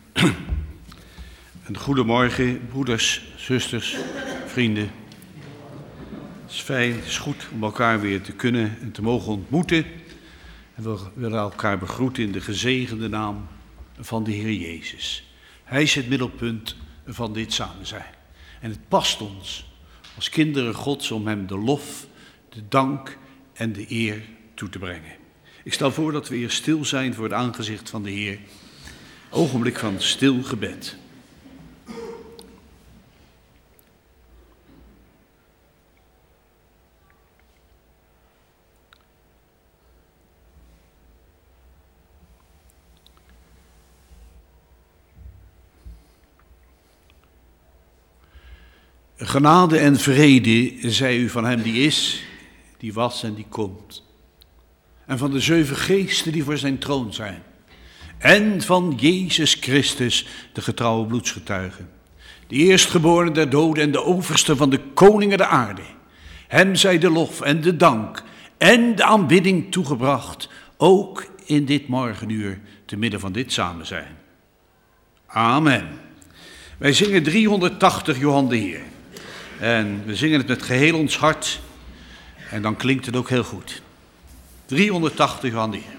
Een goedemorgen, broeders, zusters, vrienden. Het is fijn, het is goed om elkaar weer te kunnen en te mogen ontmoeten. En we willen elkaar begroeten in de gezegende naam van de Heer Jezus. Hij is het middelpunt van dit samen zijn. En het past ons als kinderen Gods om hem de lof, de dank en de eer toe te brengen. Ik stel voor dat we eerst stil zijn voor het aangezicht van de Heer. Ogenblik van stil gebed. Genade en vrede, zij u van hem die is, die was en die komt. En van de 7 geesten die voor zijn troon zijn. En van Jezus Christus, de getrouwe bloedsgetuige. De eerstgeborene der doden en de overste van de koningen der aarde. Hem zij de lof en de dank en de aanbidding toegebracht, ook in dit morgenuur, te midden van dit samen zijn. Amen. Wij zingen 380 Johan de Heer. En we zingen het met geheel ons hart. En dan klinkt het ook heel goed. 380 Johan de Heer.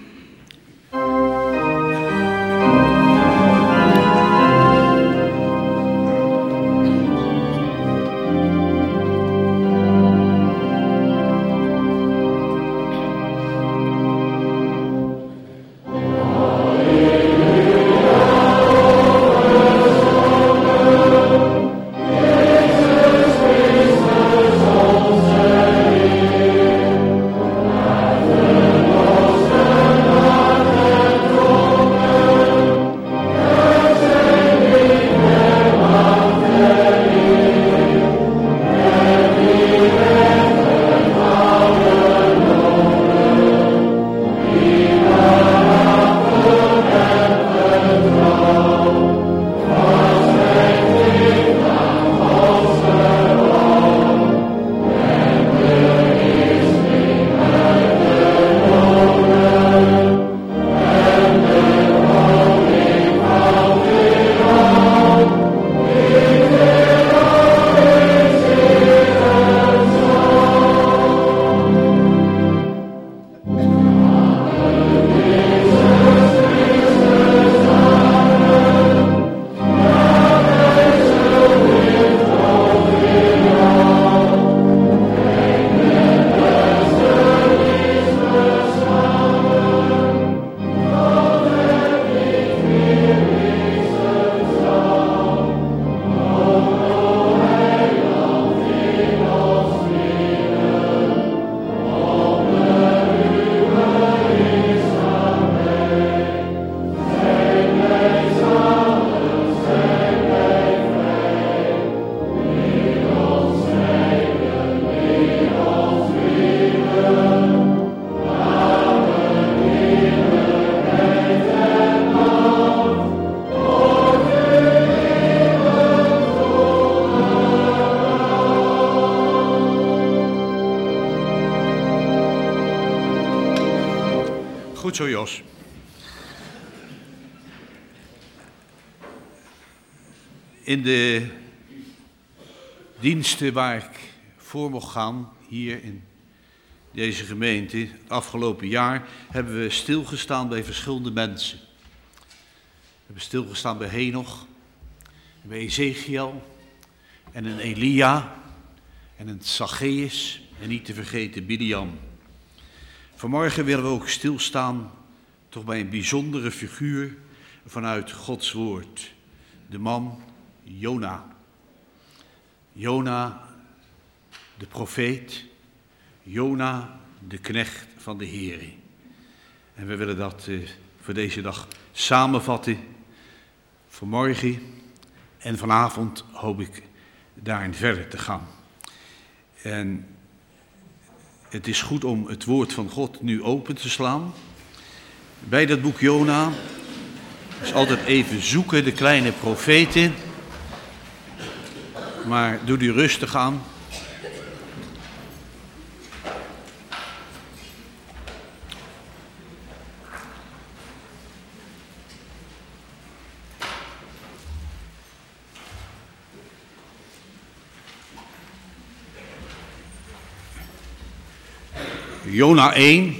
Goed zo, Jos. In de diensten waar ik voor mocht gaan, hier in deze gemeente, het afgelopen jaar, hebben we stilgestaan bij verschillende mensen. We hebben stilgestaan bij Henoch, bij Ezekiel en een Elia en een Zacchaeus en niet te vergeten Biliam. Vanmorgen willen we ook stilstaan toch bij een bijzondere figuur vanuit Gods woord. De man Jona. Jona, de profeet. Jona, de knecht van de Heere. En we willen dat voor deze dag samenvatten. Vanmorgen en vanavond hoop ik daarin verder te gaan. En het is goed om het woord van God nu open te slaan. Bij dat boek Jona is altijd even zoeken, de kleine profeten. Maar doe die rustig aan. Jona 1.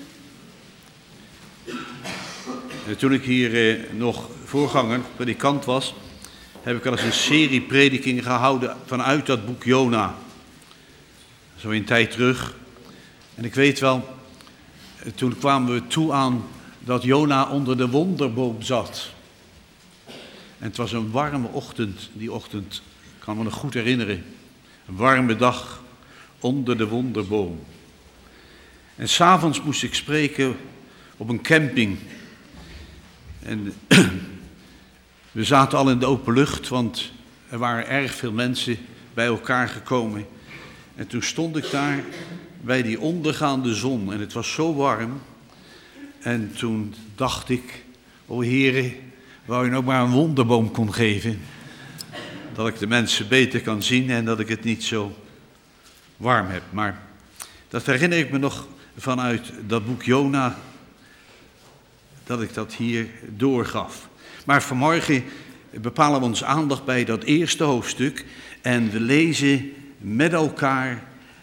En toen ik hier nog voorganger, predikant was, heb ik al eens een serie predikingen gehouden vanuit dat boek Jona. Zo een tijd terug. En ik weet wel, toen kwamen we toe aan dat Jona onder de wonderboom zat. En het was een warme ochtend, die ochtend, ik kan me nog goed herinneren. Een warme dag onder de wonderboom. En 's avonds moest ik spreken op een camping. En we zaten al in de open lucht, want er waren erg veel mensen bij elkaar gekomen. En toen stond ik daar bij die ondergaande zon en het was zo warm. En toen dacht ik, o Heere, wou je nog maar een wonderboom kon geven. Dat ik de mensen beter kan zien en dat ik het niet zo warm heb. Maar dat herinner ik me nog vanuit dat boek Jona, dat ik dat hier doorgaf. Maar vanmorgen bepalen we onze aandacht bij dat eerste hoofdstuk en we lezen met elkaar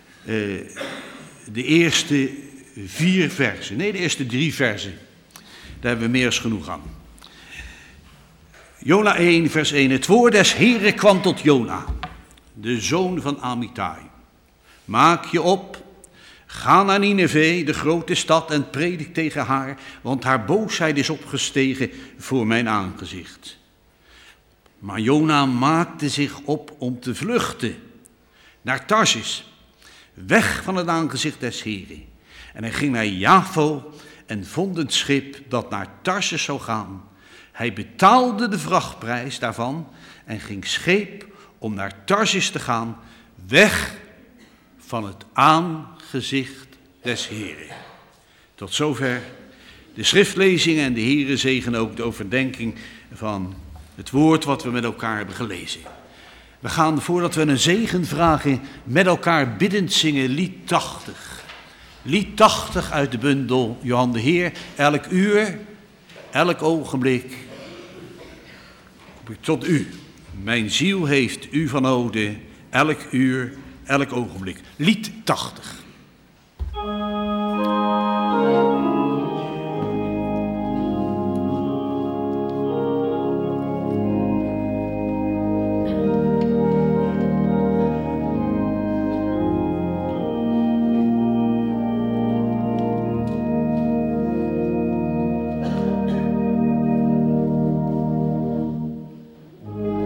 de eerste 4 versen. Nee, de eerste 3 versen. Daar hebben we meer als genoeg aan. Jona 1, vers 1. Het woord des Heren kwam tot Jona, de zoon van Amittai. Maak je op, ga naar Nineve, de grote stad, en predik tegen haar, want haar boosheid is opgestegen voor mijn aangezicht. Maar Jona maakte zich op om te vluchten naar Tarsis, weg van het aangezicht des Heren. En hij ging naar Jafo en vond een schip dat naar Tarsis zou gaan. Hij betaalde de vrachtprijs daarvan en ging scheep om naar Tarsis te gaan, weg van het aangezicht des Heren. Tot zover de schriftlezing en de Heere zegen ook de overdenking van het woord wat we met elkaar hebben gelezen. We gaan, voordat we een zegen vragen, met elkaar biddend zingen lied 80. Lied 80 uit de bundel Johan de Heer. Elk uur, elk ogenblik, tot u. Mijn ziel heeft u van ode, elk uur, elk ogenblik. Lied 80.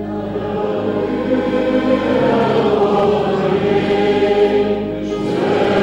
Yeah.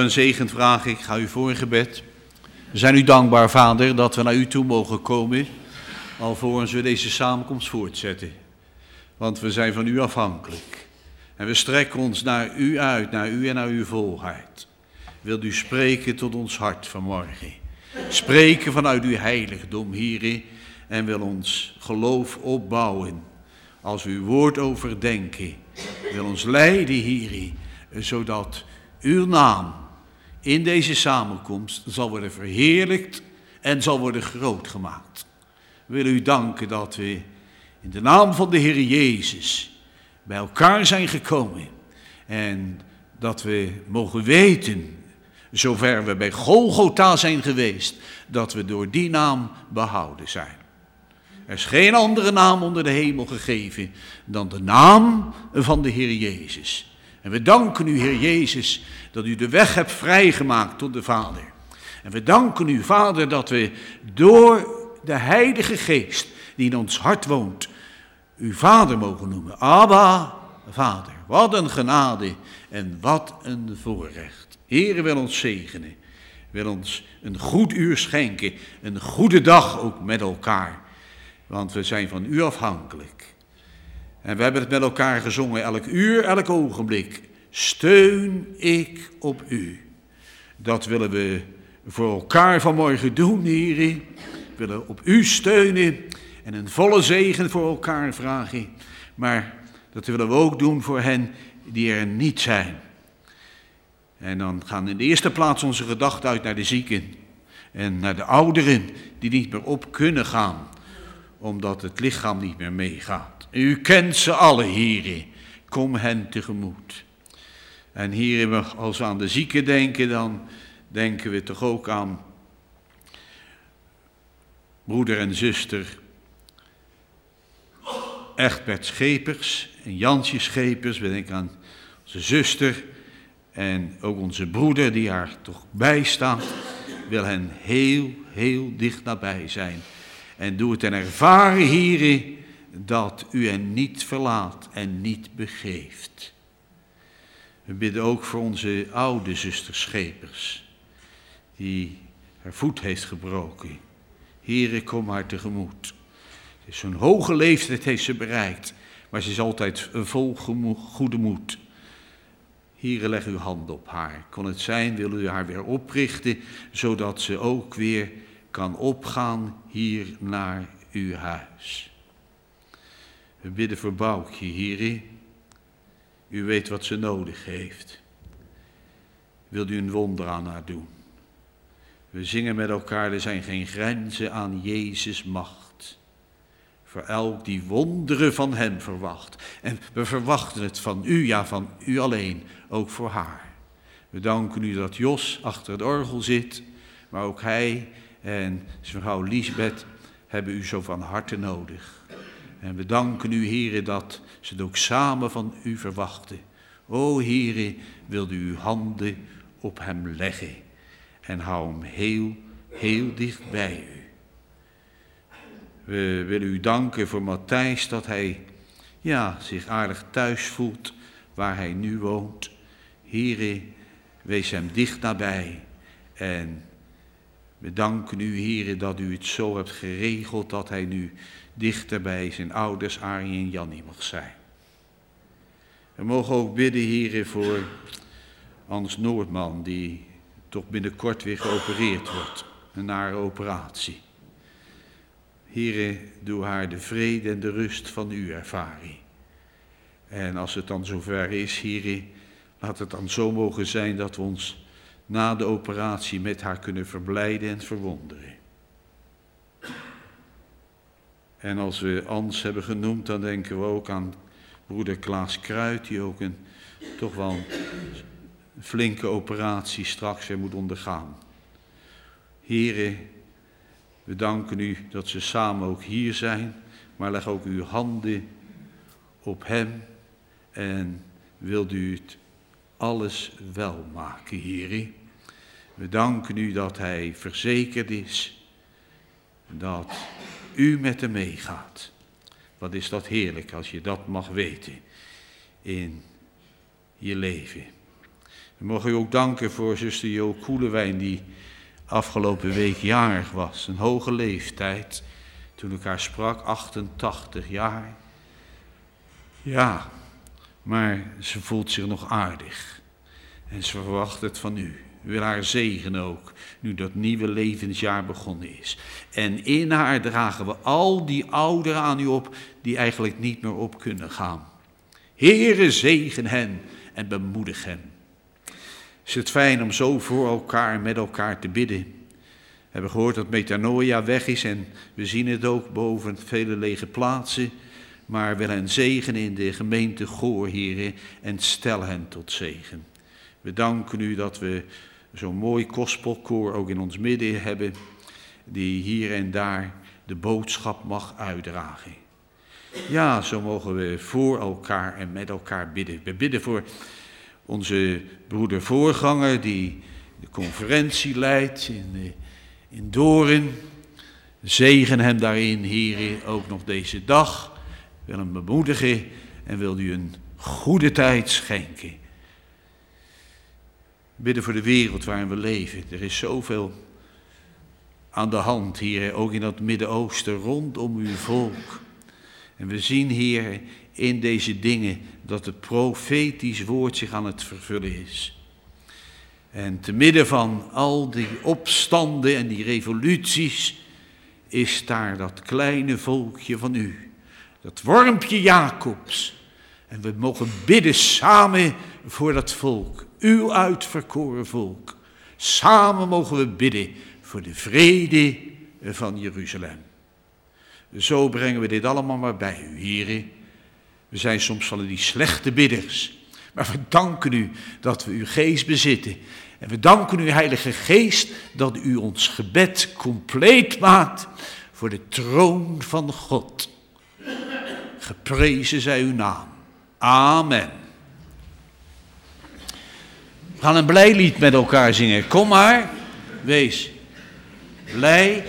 en zegen vraag ik. Ga u voor in gebed. We zijn u dankbaar, Vader, dat we naar u toe mogen komen, alvorens we deze samenkomst voortzetten. Want we zijn van u afhankelijk. En we strekken ons naar u uit, naar u en naar uw volheid. Wilt u spreken tot ons hart vanmorgen. Spreken vanuit uw heiligdom, Heere, en wil ons geloof opbouwen. Als we uw woord overdenken, wil ons leiden, Heere, zodat uw naam in deze samenkomst zal worden verheerlijkt en zal worden groot gemaakt. We willen u danken dat we in de naam van de Heer Jezus bij elkaar zijn gekomen. En dat we mogen weten, zover we bij Golgotha zijn geweest, dat we door die naam behouden zijn. Er is geen andere naam onder de hemel gegeven dan de naam van de Heer Jezus. En we danken u, Heer Jezus, dat u de weg hebt vrijgemaakt tot de Vader. En we danken u, Vader, dat we door de Heilige Geest die in ons hart woont, uw Vader mogen noemen. Abba, Vader. Wat een genade en wat een voorrecht. Heere, wil ons zegenen. Wil ons een goed uur schenken. Een goede dag ook met elkaar. Want we zijn van u afhankelijk. En we hebben het met elkaar gezongen. Elk uur, elk ogenblik. Steun ik op u. Dat willen we voor elkaar vanmorgen doen, Heere. We willen op u steunen en een volle zegen voor elkaar vragen. Maar dat willen we ook doen voor hen die er niet zijn. En dan gaan in de eerste plaats onze gedachten uit naar de zieken. En naar de ouderen die niet meer op kunnen gaan. Omdat het lichaam niet meer meegaat. U kent ze alle, Heere. Kom hen tegemoet. En hier, als we aan de zieken denken, dan denken we toch ook aan broeder en zuster Egbert Schepers en Jansje Schepers. We denken aan onze zuster en ook onze broeder die haar toch bijstaat. Wil hen heel, heel dicht nabij zijn. En doe het en ervaren, Heere, dat u hen niet verlaat en niet begeeft. We bidden ook voor onze oude zuster Schepers, die haar voet heeft gebroken. Heere, kom haar tegemoet. Zo'n hoge leeftijd heeft ze bereikt, maar ze is altijd vol goede moed. Heere, leg uw hand op haar. Kon het zijn, wil u haar weer oprichten, zodat ze ook weer kan opgaan hier naar uw huis. We bidden voor Boukje, Heere. U weet wat ze nodig heeft. Wilt u een wonder aan haar doen? We zingen met elkaar, er zijn geen grenzen aan Jezus' macht. Voor elk die wonderen van hem verwacht. En we verwachten het van u, ja van u alleen, ook voor haar. We danken u dat Jos achter het orgel zit, maar ook hij en zijn vrouw Liesbeth hebben u zo van harte nodig. En we danken u, Heere, dat ze het ook samen van u verwachten. O Heere, wilt u uw handen op hem leggen en hou hem heel, heel dicht bij u. We willen u danken voor Matthijs dat hij zich aardig thuis voelt waar hij nu woont. Heere, wees hem dicht nabij en we danken u, Heere, dat u het zo hebt geregeld dat hij nu dichter bij zijn ouders Arie en Jannie mag zijn. We mogen ook bidden, Heere, voor Hans Noordman, die toch binnenkort weer geopereerd wordt. Een nare operatie. Heere, doe haar de vrede en de rust van u ervaren. En als het dan zover is, Heere, laat het dan zo mogen zijn dat we ons na de operatie met haar kunnen verblijden en verwonderen. En als we Ans hebben genoemd, dan denken we ook aan broeder Klaas Kruid, die ook toch wel een flinke operatie straks weer moet ondergaan. Heere, we danken u dat ze samen ook hier zijn, maar leg ook uw handen op hem en wilt u het alles wel maken, Heere. We danken u dat hij verzekerd is dat u met hem meegaat. Wat is dat heerlijk als je dat mag weten in je leven. We mogen u ook danken voor zuster Jo Koelewijn, die afgelopen week jarig was. Een hoge leeftijd, toen ik haar sprak, 88 jaar. Ja, maar ze voelt zich nog aardig. En ze verwacht het van u. U wil haar zegenen ook, nu dat nieuwe levensjaar begonnen is. En in haar dragen we al die ouderen aan u op, die eigenlijk niet meer op kunnen gaan. Heere, zegen hen en bemoedig hen. Is het fijn om zo voor elkaar en met elkaar te bidden. We hebben gehoord dat metanoia weg is en we zien het ook boven vele lege plaatsen. Maar wil hen zegenen in de gemeente Goor, Heere, en stel hen tot zegen. We danken u dat we zo'n mooi gospelkoor ook in ons midden hebben, die hier en daar de boodschap mag uitdragen. Ja, zo mogen we voor elkaar en met elkaar bidden. We bidden voor onze broeder voorganger die de conferentie leidt in Doorn. Zegen hem daarin, Heere, ook nog deze dag. Wil hem bemoedigen en wil u een goede tijd schenken. Bidden voor de wereld waarin we leven. Er is zoveel aan de hand hier, ook in dat Midden-Oosten, rondom uw volk. En we zien hier in deze dingen dat het profetisch woord zich aan het vervullen is. En te midden van al die opstanden en die revoluties is daar dat kleine volkje van u. Dat wormpje Jacobs. En we mogen bidden samen voor dat volk. Uw uitverkoren volk. Samen mogen we bidden voor de vrede van Jeruzalem. Zo brengen we dit allemaal maar bij u, Heere. We zijn soms van die slechte bidders. Maar we danken u dat we uw geest bezitten. En we danken u, Heilige Geest, dat u ons gebed compleet maakt voor de troon van God. Geprezen zij uw naam. Amen. We gaan een blij lied met elkaar zingen. Kom maar, wees blij.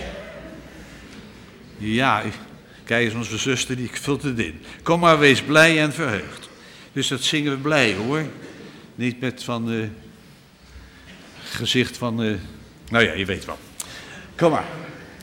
Ja, kijk eens, onze zuster, die vult het in. Kom maar, wees blij en verheugd. Dus dat zingen we blij, hoor. Niet met van gezicht van, nou ja, je weet wel. Kom maar.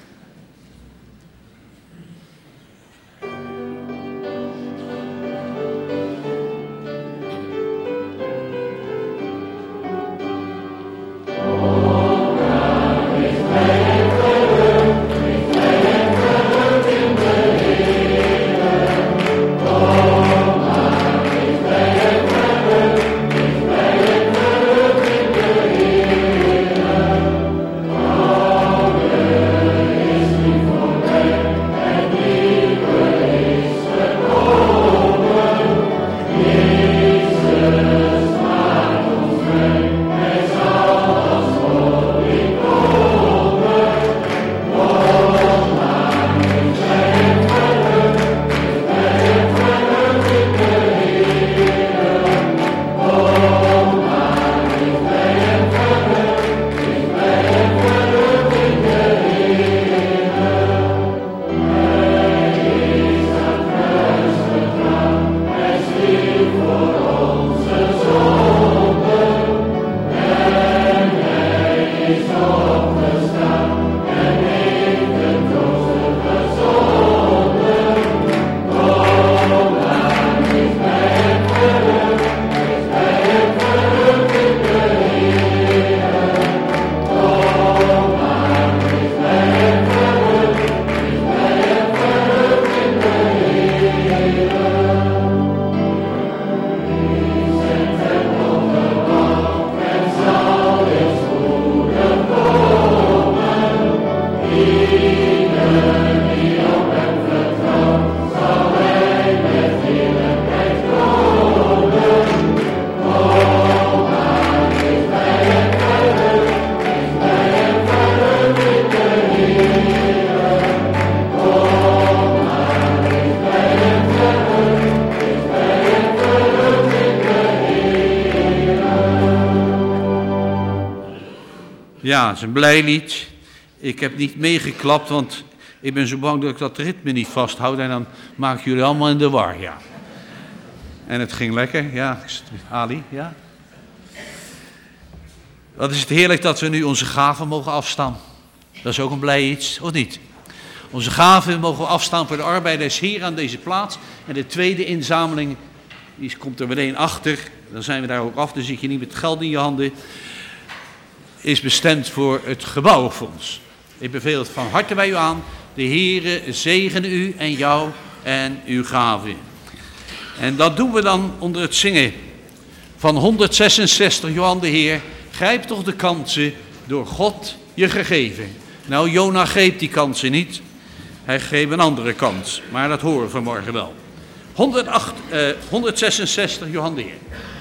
Ja, het is een blij lied. Ik heb niet meegeklapt, want ik ben zo bang dat ik dat ritme niet vasthoud. En dan maak ik jullie allemaal in de war, ja. En het ging lekker, ja. Ali, ja. Wat is het heerlijk dat we nu onze gaven mogen afstaan. Dat is ook een blij iets, of niet? Onze gaven mogen we afstaan voor de arbeid des Heeren aan deze plaats. En de tweede inzameling, die komt er meteen achter. Dan zijn we daar ook af, dan zit je niet met geld in je handen. Is bestemd voor het gebouwfonds. Ik beveel het van harte bij u aan. De Heere zegene u en jou en uw gaven. En dat doen we dan onder het zingen van 166, Johan de Heer. Grijp toch de kansen door God je gegeven. Nou, Jona greep die kansen niet. Hij greep een andere kans. Maar dat horen we vanmorgen wel. 166, Johan de Heer.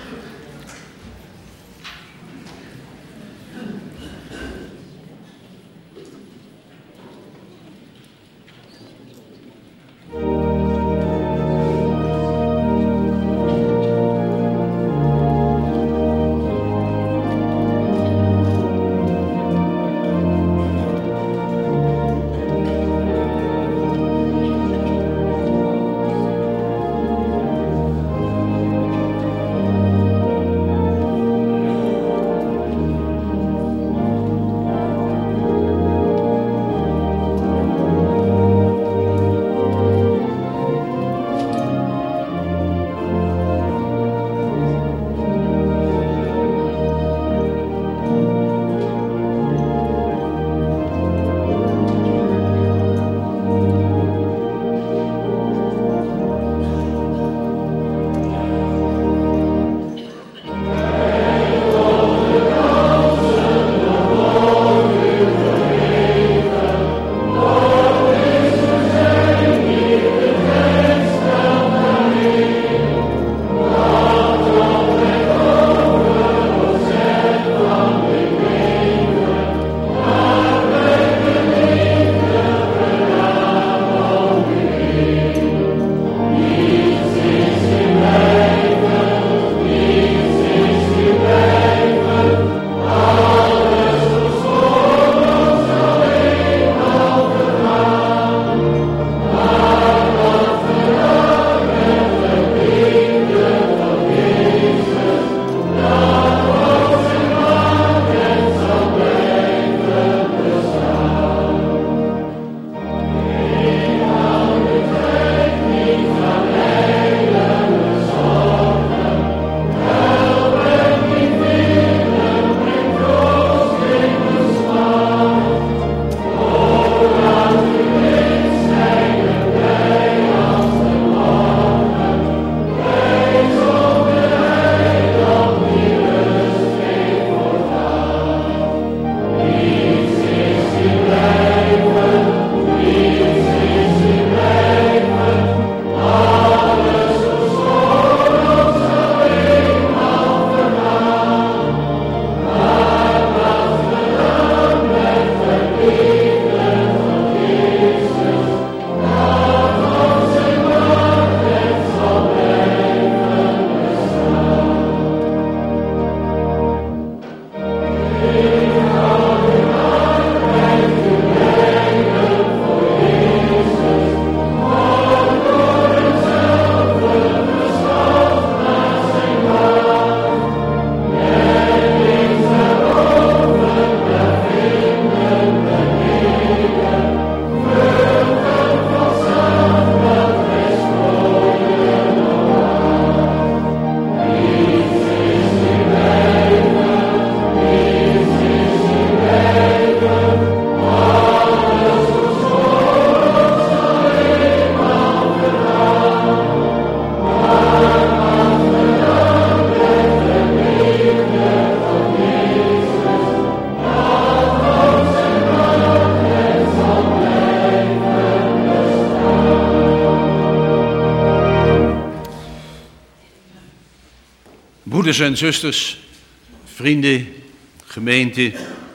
Broeders en zusters, vrienden, gemeente.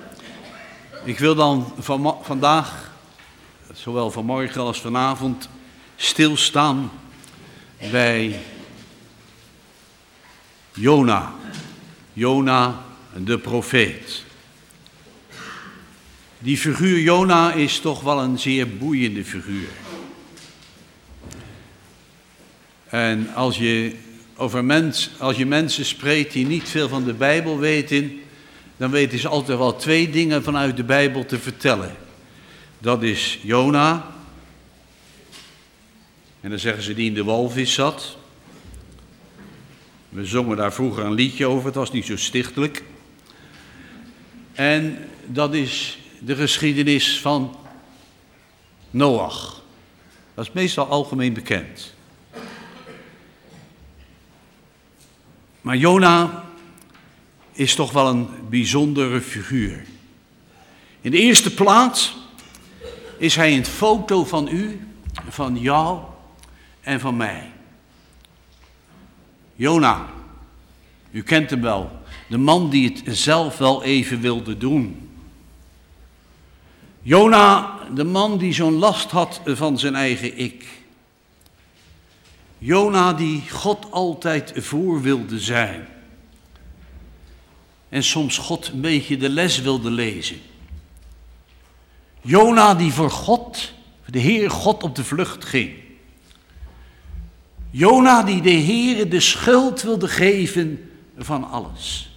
Ik wil dan vandaag, zowel vanmorgen als vanavond, stilstaan bij Jona. Jona, de profeet. Die figuur Jona is toch wel een zeer boeiende figuur. En als je mensen spreekt die niet veel van de Bijbel weten, dan weten ze altijd wel 2 dingen vanuit de Bijbel te vertellen. Dat is Jona. En dan zeggen ze die in de walvis zat. We zongen daar vroeger een liedje over, het was niet zo stichtelijk. En dat is de geschiedenis van Noach. Dat is meestal algemeen bekend. Maar Jona is toch wel een bijzondere figuur. In de eerste plaats is hij een foto van u, van jou en van mij. Jona, u kent hem wel, de man die het zelf wel even wilde doen. Jona, de man die zo'n last had van zijn eigen ik. Jona die God altijd voor wilde zijn. En soms God een beetje de les wilde lezen. Jona die voor God, voor de Heer God op de vlucht ging. Jona die de Heer de schuld wilde geven van alles.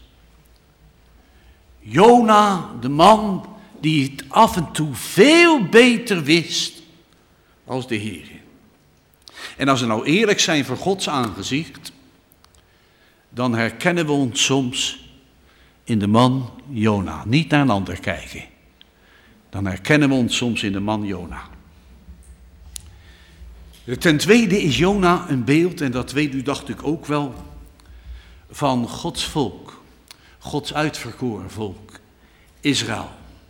Jona, de man die het af en toe veel beter wist als de Heer. En als we nou eerlijk zijn voor Gods aangezicht, dan herkennen we ons soms in de man Jona. Niet naar een ander kijken. Dan herkennen we ons soms in de man Jona. Ten tweede is Jona een beeld, en dat weet u dacht ik ook wel, van Gods volk. Gods uitverkoren volk, Israël.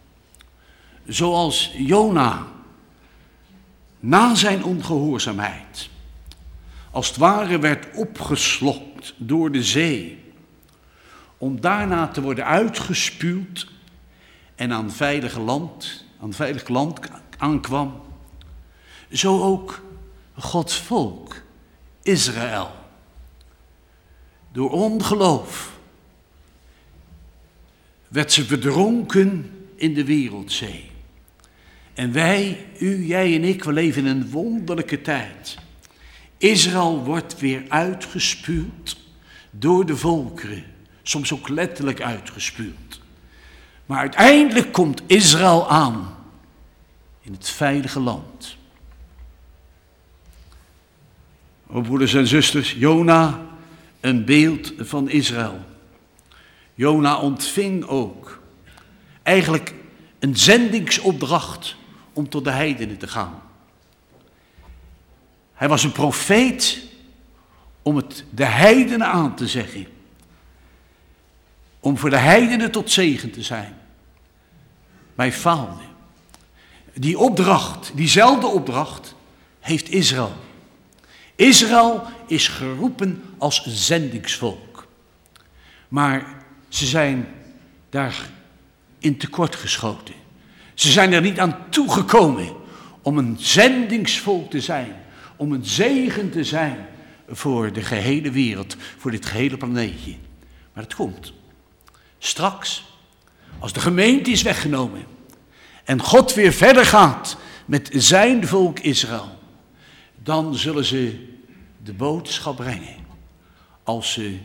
Zoals Jona na zijn ongehoorzaamheid als het ware werd opgeslokt door de zee, om daarna te worden uitgespuwd en aan veilig land aankwam, zo ook Gods volk, Israël. Door ongeloof werd ze verdronken in de wereldzee. En wij, u, jij en ik, we leven in een wonderlijke tijd. Israël wordt weer uitgespuwd door de volkeren. Soms ook letterlijk uitgespuwd. Maar uiteindelijk komt Israël aan in het veilige land. O broeders en zusters, Jona, een beeld van Israël. Jona ontving ook eigenlijk een zendingsopdracht om tot de heidenen te gaan. Hij was een profeet om het de heidenen aan te zeggen. Om voor de heidenen tot zegen te zijn. Maar hij faalde. Die opdracht, diezelfde opdracht, heeft Israël. Israël is geroepen als een zendingsvolk. Maar ze zijn daarin tekort geschoten. Ze zijn er niet aan toegekomen om een zendingsvolk te zijn. Om een zegen te zijn voor de gehele wereld, voor dit gehele planeetje. Maar het komt. Straks, als de gemeente is weggenomen en God weer verder gaat met zijn volk Israël, dan zullen ze de boodschap brengen als ze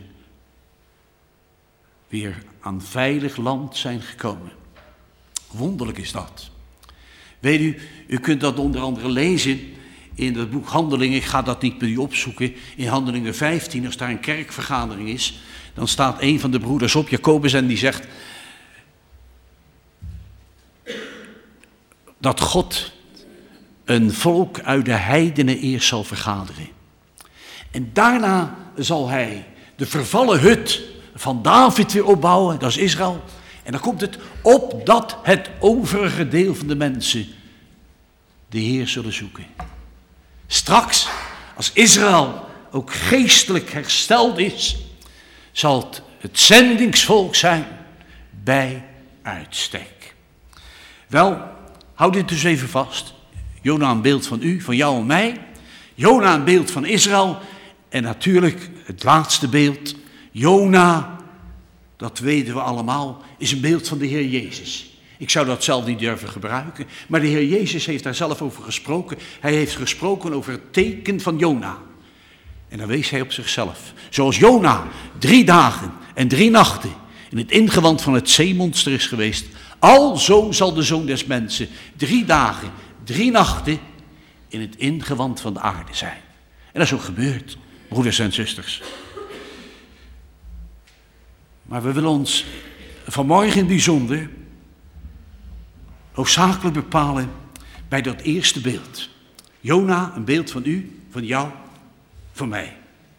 weer aan veilig land zijn gekomen. Wonderlijk is dat. Weet u kunt dat onder andere lezen in het boek Handelingen. Ik ga dat niet bij u opzoeken. In Handelingen 15, als daar een kerkvergadering is, dan staat een van de broeders op, Jacobus, en die zegt dat God een volk uit de heidenen eerst zal vergaderen. En daarna zal hij de vervallen hut van David weer opbouwen, dat is Israël. En dan komt het opdat het overige deel van de mensen de Heer zullen zoeken. Straks, als Israël ook geestelijk hersteld is, zal het zendingsvolk zijn bij uitstek. Wel, houd dit dus even vast. Jona een beeld van u, van jou en mij. Jona een beeld van Israël. En natuurlijk het laatste beeld. Jona, dat weten we allemaal, is een beeld van de Heer Jezus. Ik zou dat zelf niet durven gebruiken. Maar de Heer Jezus heeft daar zelf over gesproken. Hij heeft gesproken over het teken van Jona. En dan wees hij op zichzelf. Zoals Jona 3 dagen en 3 nachten in het ingewand van het zeemonster is geweest, alzo zal de Zoon des Mensen 3 dagen, 3 nachten in het ingewand van de aarde zijn. En dat is ook gebeurd, broeders en zusters. Maar we willen ons vanmorgen in het bijzonder hoofdzakelijk bepalen bij dat eerste beeld. Jona, een beeld van u, van jou, van mij.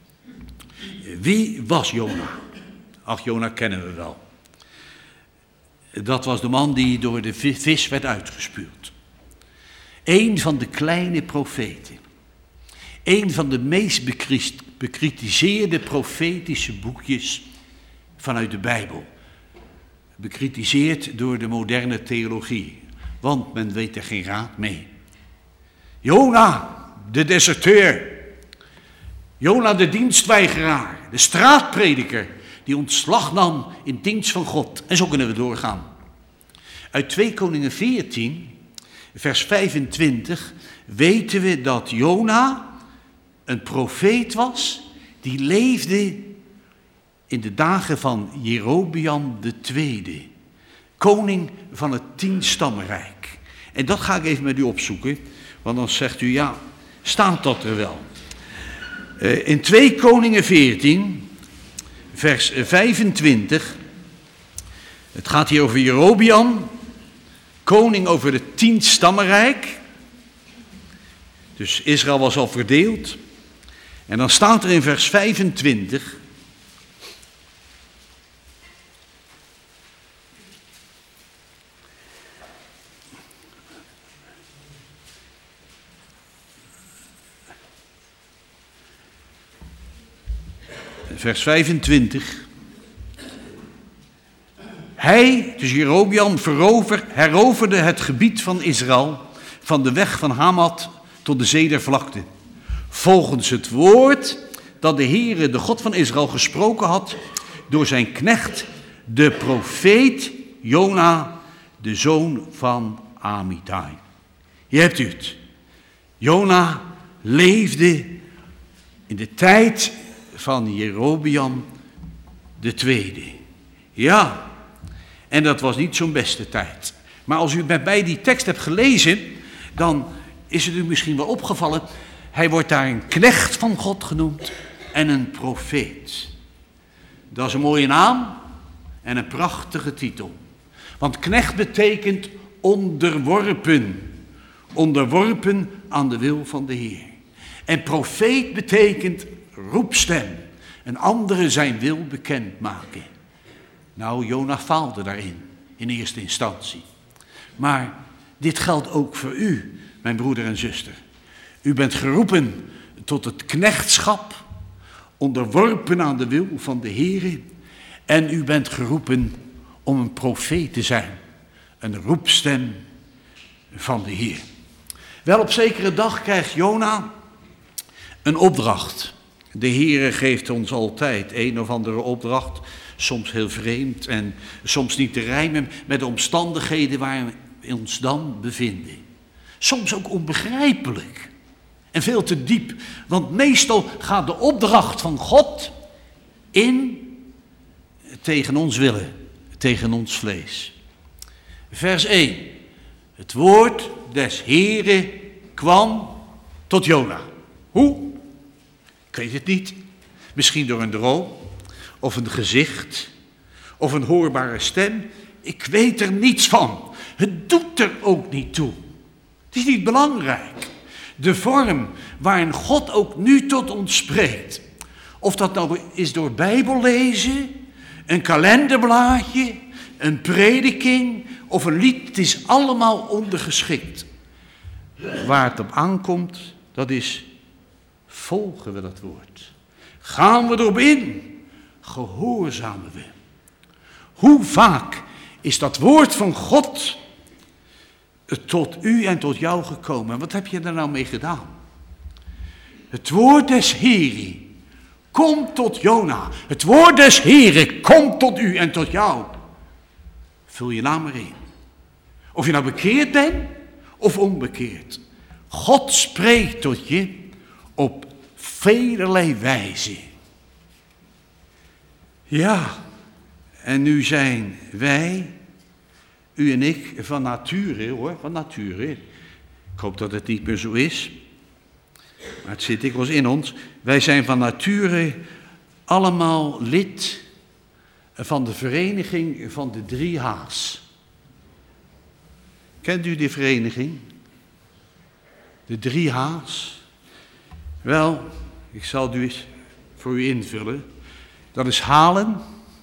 Wie was Jona? Ach, Jona kennen we wel. Dat was de man die door de vis werd uitgespuwd. Eén van de kleine profeten. Eén van de meest bekritiseerde profetische boekjes vanuit de Bijbel. Bekritiseerd door de moderne theologie, want men weet er geen raad mee. Jona, de deserteur. Jona, de dienstweigeraar, de straatprediker die ontslag nam in dienst van God. En zo kunnen we doorgaan. Uit 2 Koningen 14, vers 25, weten we dat Jona een profeet was die leefde in de dagen van Jerobeam II, koning van het 10-stammenrijk. En dat ga ik even met u opzoeken, want dan zegt u, ja, staat dat er wel? In 2 Koningen 14, vers 25, het gaat hier over Jerobeam, koning over het 10-stammenrijk. Dus Israël was al verdeeld. En dan staat er in vers 25... Vers 25. Hij, dus Jerobeam, heroverde het gebied van Israël van de weg van Hamat tot de zee der vlakte. Volgens het woord dat de Heere, de God van Israël, gesproken had door zijn knecht, de profeet Jona, de zoon van Amittai. Je hebt u het. Jona leefde in de tijd van Jerobeam II. Ja, en dat was niet zo'n beste tijd. Maar als u met mij die tekst hebt gelezen, dan is het u misschien wel opgevallen. Hij wordt daar een knecht van God genoemd en een profeet. Dat is een mooie naam en een prachtige titel. Want knecht betekent onderworpen. Onderworpen aan de wil van de Heer. En profeet betekent roepstem. Een andere zijn wil bekendmaken. Nou, Jona faalde daarin, in eerste instantie. Maar dit geldt ook voor u, mijn broeder en zuster. U bent geroepen tot het knechtschap, onderworpen aan de wil van de Heer. En u bent geroepen om een profeet te zijn, een roepstem van de Heer. Wel, op zekere dag krijgt Jona een opdracht. De Heere geeft ons altijd een of andere opdracht, soms heel vreemd en soms niet te rijmen met de omstandigheden waar we ons dan bevinden. Soms ook onbegrijpelijk en veel te diep, want meestal gaat de opdracht van God in tegen ons willen, tegen ons vlees. Vers 1. Het woord des Heere kwam tot Jona. Hoe? Ik weet het niet. Misschien door een droom, of een gezicht, of een hoorbare stem. Ik weet er niets van. Het doet er ook niet toe. Het is niet belangrijk. De vorm waarin God ook nu tot ons spreekt. Of dat nou is door Bijbel lezen, een kalenderblaadje, een prediking of een lied. Het is allemaal ondergeschikt. Waar het op aankomt, dat is: volgen we dat woord? Gaan we erop in? Gehoorzamen we? Hoe vaak is dat woord van God tot u en tot jou gekomen? Wat heb je er nou mee gedaan? Het woord des Heren komt tot Jona. Het woord des Heren komt tot u en tot jou. Vul je naam maar in. Of je nou bekeerd bent of onbekeerd. God spreekt tot je op velerlei wijze. Ja, En nu zijn wij, u en ik, van nature, hoor, van nature. Ik hoop dat het niet meer zo is, maar het zit dikwijls in ons. Wij zijn van nature allemaal lid van de vereniging van de 3 H's. Kent u die vereniging? De 3 H's? Wel, ik zal het eens voor u invullen. Dat is halen,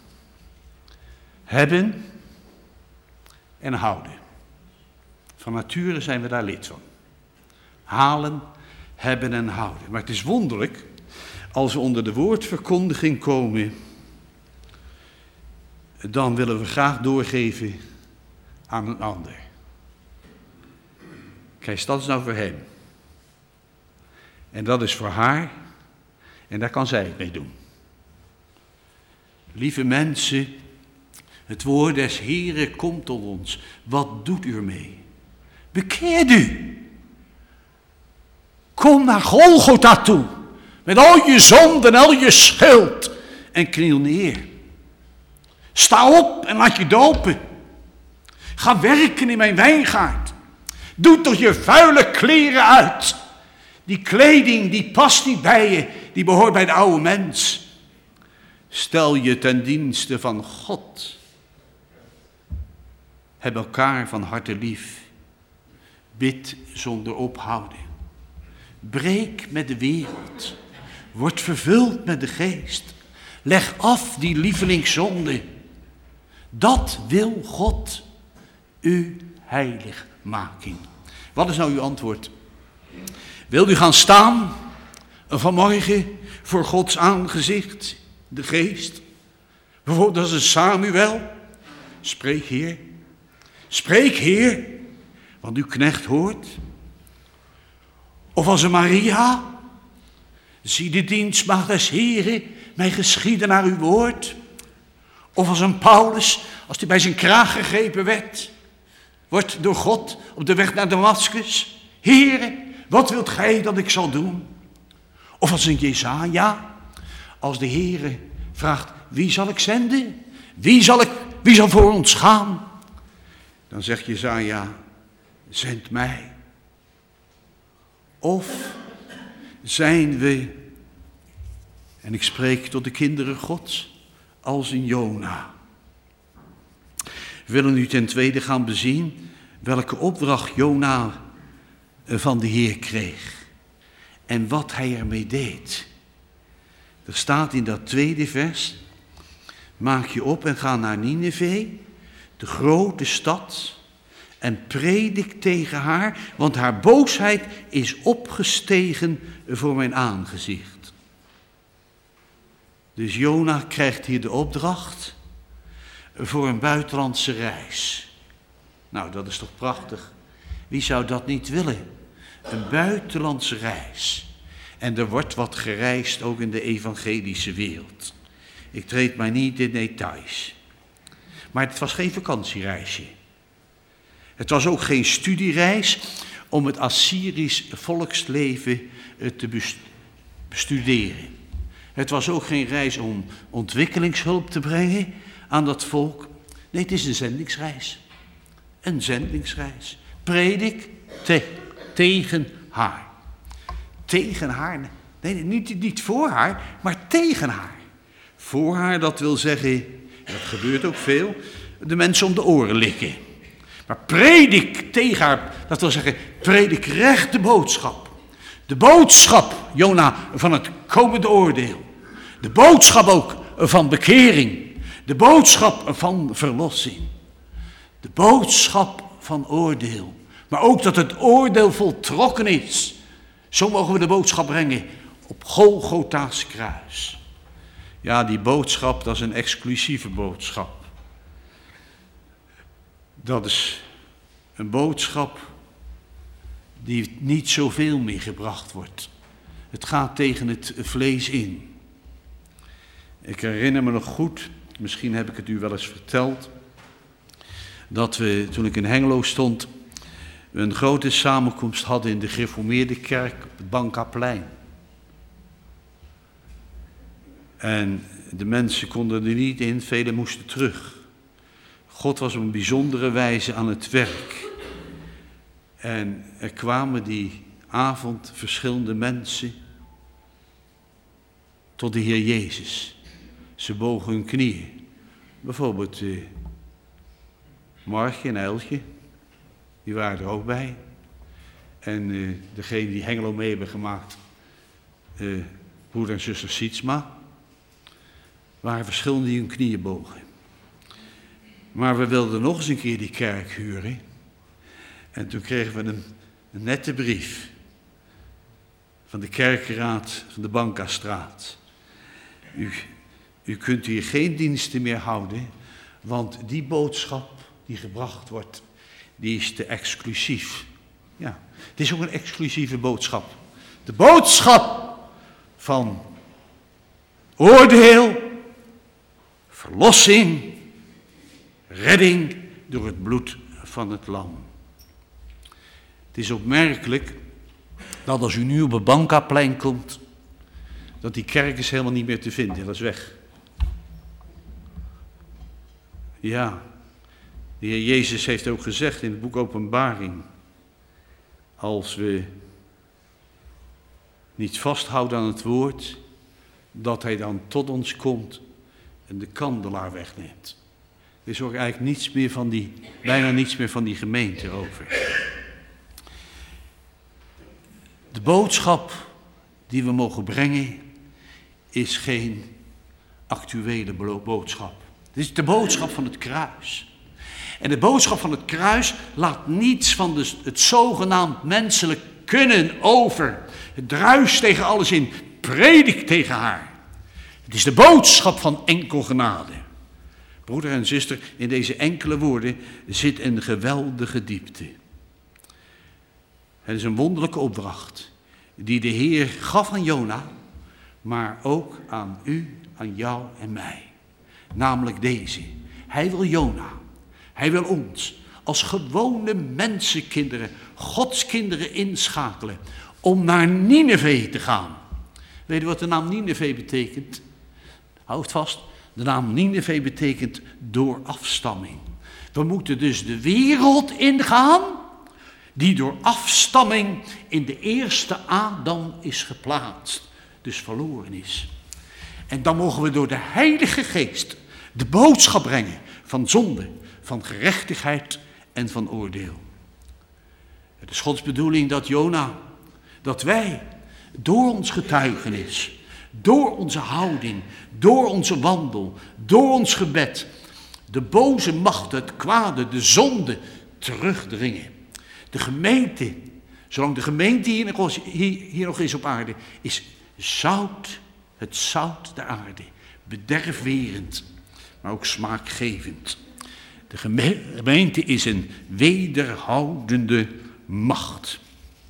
hebben en houden. Van nature zijn we daar lid van. Halen, hebben en houden. Maar het is wonderlijk, als we onder de woordverkondiging komen, dan willen we graag doorgeven aan een ander. Kijk, dat is nou voor hem. En dat is voor haar. En daar kan zij het mee doen. Lieve mensen, het woord des Heren komt tot ons. Wat doet u ermee? Bekeert u. Kom naar Golgotha toe. Met al je zonden en al je schuld. En kniel neer. Sta op en laat je dopen. Ga werken in mijn wijngaard. Doe toch je vuile kleren uit. Die kleding die past niet bij je. Die behoort bij de oude mens. Stel je ten dienste van God. Heb elkaar van harte lief. Bid zonder ophouden. Breek met de wereld. Word vervuld met de geest. Leg af die lievelingszonde. Dat wil God u heilig maken. Wat is nou uw antwoord? Wilt u gaan staan vanmorgen voor Gods aangezicht, de geest? Bijvoorbeeld als een Samuel. Spreek, Heer. Spreek, Heer, want uw knecht hoort. Of als een Maria. Zie de dienstmaagd des Heren mij geschieden naar uw woord. Of als een Paulus, als hij bij zijn kraag gegrepen wordt door God op de weg naar Damaskus. Heere, wat wilt gij dat ik zal doen? Of als een Jesaja, als de Heere vraagt, wie zal ik zenden? Wie zal voor ons gaan? Dan zegt Jesaja, zend mij. Of zijn we, en ik spreek tot de kinderen Gods, als een Jona. We willen nu ten tweede gaan bezien welke opdracht Jona van de Heer kreeg. En wat hij ermee deed. Er staat in dat tweede vers, maak je op en ga naar Nineve, de grote stad, en predik tegen haar, want haar boosheid is opgestegen voor mijn aangezicht. Dus Jona krijgt hier de opdracht voor een buitenlandse reis. Nou, dat is toch prachtig. Wie zou dat niet willen? Een buitenlandse reis. En er wordt wat gereisd ook in de evangelische wereld. Ik treed mij niet in details. Maar het was geen vakantiereisje. Het was ook geen studiereis om het Assyrisch volksleven te bestuderen. Het was ook geen reis om ontwikkelingshulp te brengen aan dat volk. Nee, het is een zendingsreis. Een zendingsreis. Predik tegen haar. Tegen haar. Nee, niet voor haar, maar tegen haar. Voor haar, dat wil zeggen, en dat gebeurt ook veel, de mensen om de oren likken. Maar predik tegen haar, dat wil zeggen, predik recht de boodschap. De boodschap, Jona, van het komende oordeel. De boodschap ook van bekering. De boodschap van verlossing. De boodschap van oordeel. Maar ook dat het oordeel voltrokken is. Zo mogen we de boodschap brengen op Golgotha's kruis. Ja, die boodschap, dat is een exclusieve boodschap. Dat is een boodschap die niet zoveel meer gebracht wordt. Het gaat tegen het vlees in. Ik herinner me nog goed, misschien heb ik het u wel eens verteld, dat we, toen ik in Hengelo stond, een grote samenkomst hadden in de gereformeerde kerk op het Bankaplein. En de mensen konden er niet in, velen moesten terug. God was op een bijzondere wijze aan het werk. En er kwamen die avond verschillende mensen tot de Heer Jezus. Ze bogen hun knieën. Bijvoorbeeld Margje en Eltje, die waren er ook bij. En degene die Hengelo mee hebben gemaakt, broeder en zuster Sietsma, waren verschillende die hun knieën bogen. Maar we wilden nog eens een keer die kerk huren. En toen kregen we een nette brief van de kerkenraad van de Bankastraat. U kunt hier geen diensten meer houden, want die boodschap die gebracht wordt, die is te exclusief. Ja, het is ook een exclusieve boodschap. De boodschap van oordeel, verlossing, redding door het bloed van het lam. Het is opmerkelijk dat als u nu op het Bankaplein komt, dat die kerk is helemaal niet meer te vinden, dat is weg. Ja, de Heer Jezus heeft ook gezegd in het boek Openbaring, als we niet vasthouden aan het woord, dat hij dan tot ons komt en de kandelaar wegneemt. Er is ook eigenlijk bijna niets meer van die gemeente over. De boodschap die we mogen brengen is geen actuele boodschap. Het is de boodschap van het kruis. En de boodschap van het kruis laat niets van het zogenaamd menselijk kunnen over. Het druist tegen alles in, predikt tegen haar. Het is de boodschap van enkel genade. Broeder en zuster, in deze enkele woorden zit een geweldige diepte. Het is een wonderlijke opdracht die de Heer gaf aan Jona, maar ook aan u, aan jou en mij. Namelijk deze. Hij wil Jona, hij wil ons als gewone mensenkinderen, Godskinderen inschakelen om naar Nineve te gaan. Weet u wat de naam Nineve betekent? Houd vast, de naam Nineve betekent door afstamming. We moeten dus de wereld ingaan die door afstamming in de eerste Adam is geplaatst, dus verloren is. En dan mogen we door de Heilige Geest de boodschap brengen van zonde, van gerechtigheid en van oordeel. Het is Gods bedoeling dat Jona, dat wij door ons getuigenis, door onze houding, door onze wandel, door ons gebed, de boze macht, het kwade, de zonde terugdringen. De gemeente, zolang de gemeente hier nog is op aarde, is zout, het zout der aarde, bederfwerend, maar ook smaakgevend. De gemeente is een wederhoudende macht.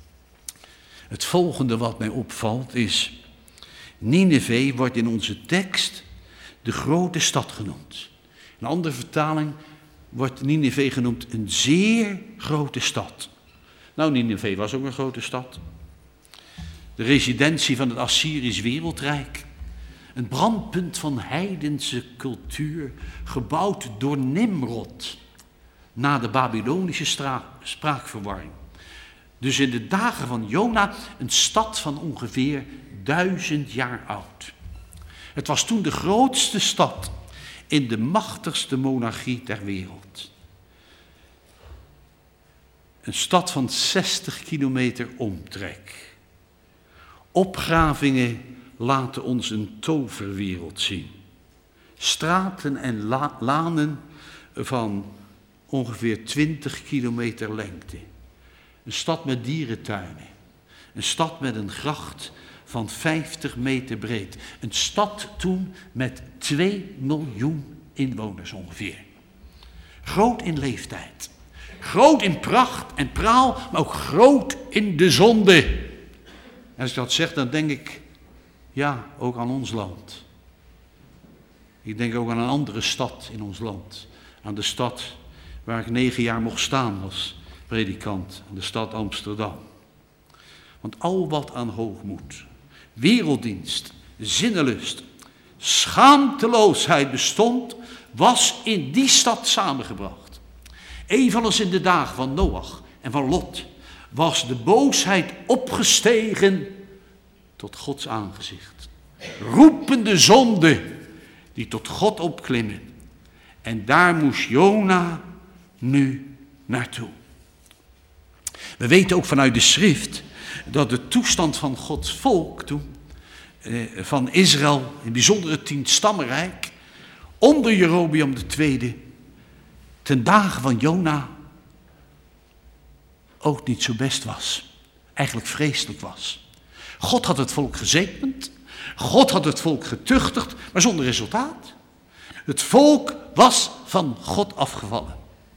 Het volgende wat mij opvalt is, Nineve wordt in onze tekst de grote stad genoemd. In een andere vertaling wordt Nineve genoemd een zeer grote stad. Nou, Nineve was ook een grote stad. De residentie van het Assyrisch wereldrijk. Een brandpunt van heidense cultuur, gebouwd door Nimrod na de Babylonische spraakverwarring. Dus in de dagen van Jona een stad van ongeveer 1000 jaar oud. Het was toen de grootste stad in de machtigste monarchie ter wereld. Een stad van 60 kilometer omtrek. Opgravingen laten ons een toverwereld zien. Straten en lanen van ongeveer 20 kilometer lengte. Een stad met dierentuinen. Een stad met een gracht van 50 meter breed. Een stad toen met 2 miljoen inwoners ongeveer. Groot in leeftijd. Groot in pracht en praal, maar ook groot in de zonde. En als ik dat zeg, dan denk ik, ja, ook aan ons land. Ik denk ook aan een andere stad in ons land. Aan de stad waar ik 9 jaar mocht staan als predikant. Aan de stad Amsterdam. Want al wat aan hoogmoed, werelddienst, zinnelust, schaamteloosheid bestond, was in die stad samengebracht. Evenals in de dagen van Noach en van Lot was de boosheid opgestegen tot Gods aangezicht. Roepende zonde die tot God opklimmen. En daar moest Jona nu naartoe. We weten ook vanuit de schrift dat de toestand van Gods volk toen, van Israël, in bijzonder het 10-stammenrijk, onder Jerobeam II, ten dagen van Jona, ook niet zo best was. Eigenlijk vreselijk was. God had het volk gezegend, God had het volk getuchtigd, maar zonder resultaat. Het volk was van God afgevallen.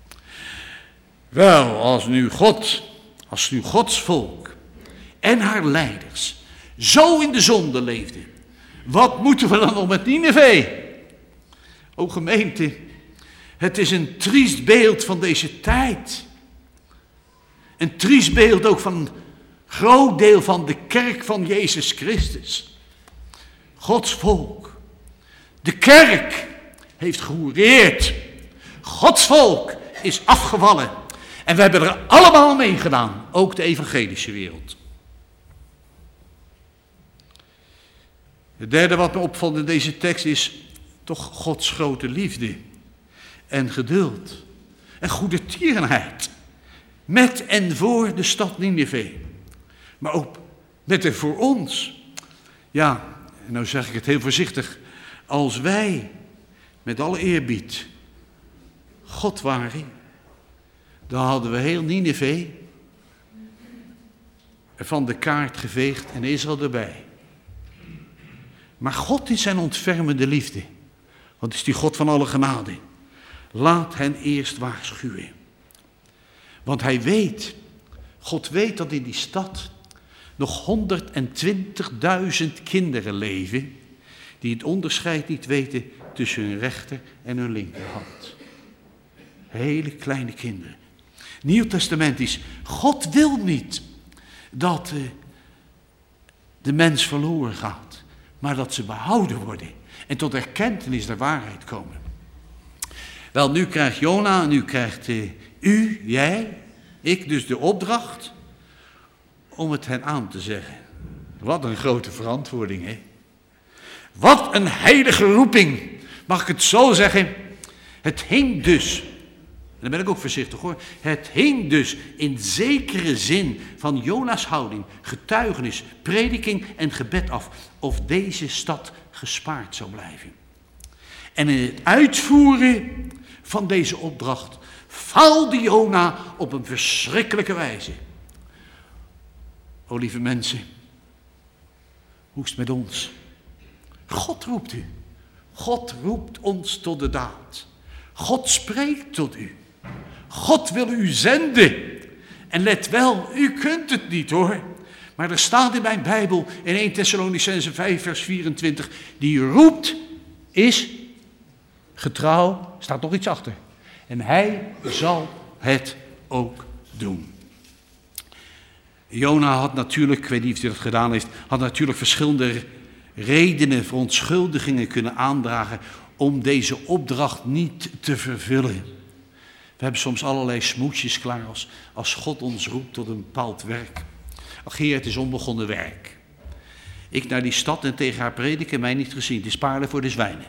Wel, als nu Gods volk en haar leiders zo in de zonde leefden, wat moeten we dan nog met Nineve? O gemeente, het is een triest beeld van deze tijd. Een triest beeld ook van een groot deel van de kerk van Jezus Christus. Gods volk, de kerk, heeft gehoereerd. Gods volk is afgevallen. En we hebben er allemaal mee gedaan, ook de evangelische wereld. Het derde wat me opvalt in deze tekst is toch Gods grote liefde en geduld en goedertierenheid met en voor de stad Nineve. Maar ook met en voor ons. Ja, nou zeg ik het heel voorzichtig, als wij met alle eerbied God waren, dan hadden we heel Nineve van de kaart geveegd en Israël erbij. Maar God in zijn ontfermende liefde, want is die God van alle genade, laat hen eerst waarschuwen. Want God weet dat in die stad nog 120.000 kinderen leven die het onderscheid niet weten tussen hun rechter en hun linkerhand. Hele kleine kinderen. Nieuwtestamentisch. God wil niet dat de mens verloren gaat, maar dat ze behouden worden en tot erkentenis der waarheid komen. Wel, nu krijgt Jona, nu krijgt u, jij, ik dus de opdracht om het hen aan te zeggen. Wat een grote verantwoording, hè? Wat een heilige roeping, mag ik het zo zeggen? Het hing dus, en dan ben ik ook voorzichtig hoor, het hing dus in zekere zin van Jona's houding, getuigenis, prediking en gebed af, of deze stad gespaard zou blijven. En in het uitvoeren van deze opdracht faalde Jona op een verschrikkelijke wijze. O lieve mensen, hoe is het met ons? God roept u. God roept ons tot de daad. God spreekt tot u. God wil u zenden. En let wel, u kunt het niet hoor. Maar er staat in mijn Bijbel in 1 Thessalonicenzen 5 vers 24. Die roept is getrouw, staat nog iets achter. En hij zal het ook doen. Jona had natuurlijk, ik weet niet of hij dat gedaan heeft, had natuurlijk verschillende redenen, verontschuldigingen kunnen aandragen om deze opdracht niet te vervullen. We hebben soms allerlei smoesjes klaar als God ons roept tot een bepaald werk. Ach Heer, het is onbegonnen werk. Ik naar die stad en tegen haar prediken, mij niet gezien. Het is paarden voor de zwijnen.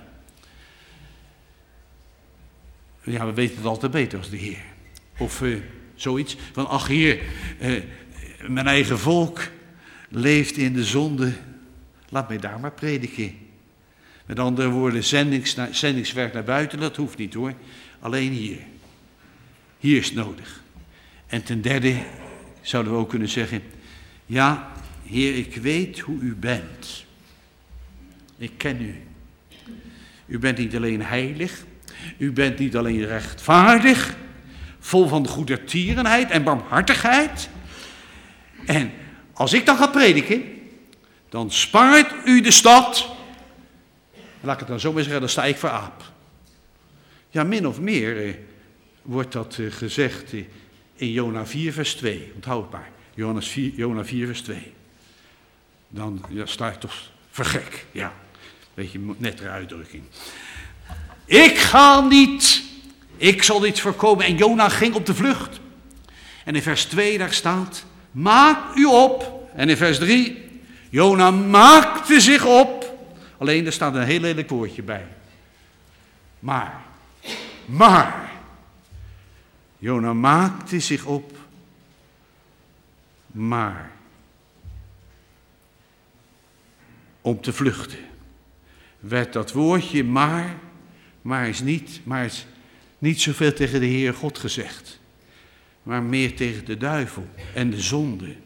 Ja, we weten het altijd beter als de Heer. Of zoiets van, ach Heer, mijn eigen volk leeft in de zonde. Laat mij daar maar prediken. Met andere woorden, zendingswerk naar buiten, dat hoeft niet hoor. Alleen hier. Hier is het nodig. En ten derde zouden we ook kunnen zeggen, ja, Heer, ik weet hoe u bent. Ik ken u. U bent niet alleen heilig, u bent niet alleen rechtvaardig, vol van goedertierenheid en barmhartigheid. En als ik dan ga prediken, dan spaart u de stad. Laat ik het dan zo maar zeggen, dan sta ik voor aap. Ja, min of meer wordt dat gezegd in Jona 4 vers 2. Onthoud het maar. Jona 4 vers 2. Dan sta ik toch voor gek, ja. Beetje een nettere uitdrukking. Ik ga niet. Ik zal dit voorkomen. En Jona ging op de vlucht. En in vers 2 daar staat, maak u op. En in vers 3, Jona maakte zich op. Alleen er staat een heel lelijk woordje bij. Maar. Jona maakte zich op. Maar. Om te vluchten. Werd dat woordje maar is niet zoveel tegen de Heer God gezegd. Maar meer tegen de duivel en de zonde.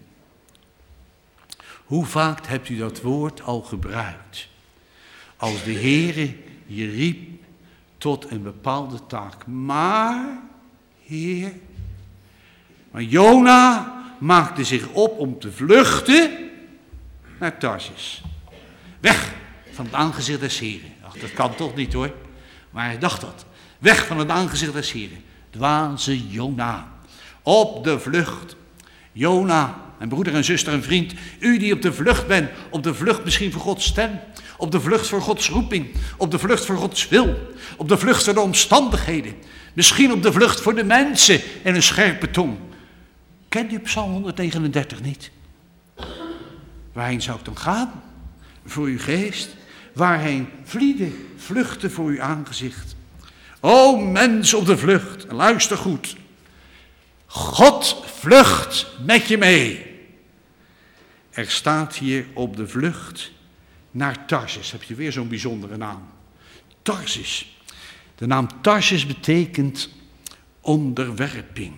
Hoe vaak hebt u dat woord al gebruikt? Als de Heere je riep tot een bepaalde taak. Maar, Heer. Maar Jona maakte zich op om te vluchten naar Tarsis. Weg van het aangezicht des Heren. Ach, dat kan toch niet hoor. Maar hij dacht dat. Weg van het aangezicht des Heren. Dwaze Jona. Op de vlucht. Jona, mijn broeder en zuster en vriend. U die op de vlucht bent. Op de vlucht misschien voor Gods stem. Op de vlucht voor Gods roeping. Op de vlucht voor Gods wil. Op de vlucht voor de omstandigheden. Misschien op de vlucht voor de mensen en een scherpe tong. Kent u Psalm 139 niet? Waarheen zou ik dan gaan? Voor uw geest. Waarheen vluchten voor uw aangezicht. O mens op de vlucht, luister goed. God vlucht met je mee. Er staat hier op de vlucht naar Tarsis. Heb je weer zo'n bijzondere naam. Tarsis. De naam Tarsis betekent onderwerping.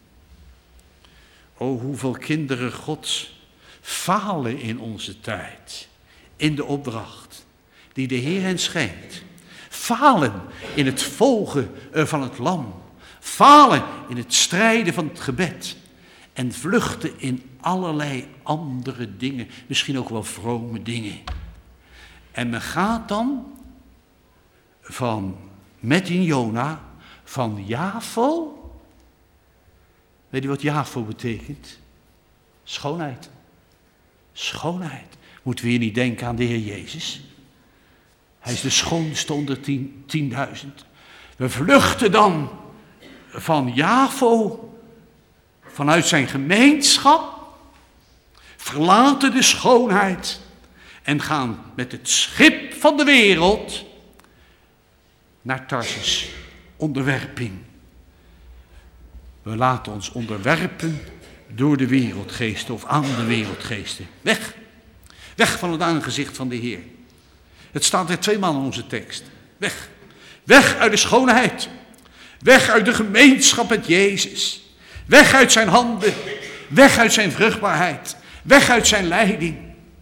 O, hoeveel kinderen Gods falen in onze tijd. In de opdracht die de Heer hen schenkt. Falen in het volgen van het lam. Falen in het strijden van het gebed. En vluchten in allerlei andere dingen. Misschien ook wel vrome dingen. En men gaat dan met in Jona van Jafo. Weet u wat Jafo betekent? Schoonheid. Schoonheid. Moeten we hier niet denken aan de Heer Jezus? Hij is de schoonste onder 10.000. We vluchten dan van Jafo, vanuit zijn gemeenschap, verlaten de schoonheid en gaan met het schip van de wereld naar Tarsis. Onderwerping. We laten ons onderwerpen door de wereldgeesten of aan de wereldgeesten. Weg. Weg van het aangezicht van de Heer. Het staat er 2 maal in onze tekst. Weg. Weg uit de schoonheid. Weg uit de gemeenschap met Jezus. Weg uit zijn handen. Weg uit zijn vruchtbaarheid. Weg uit zijn leiding.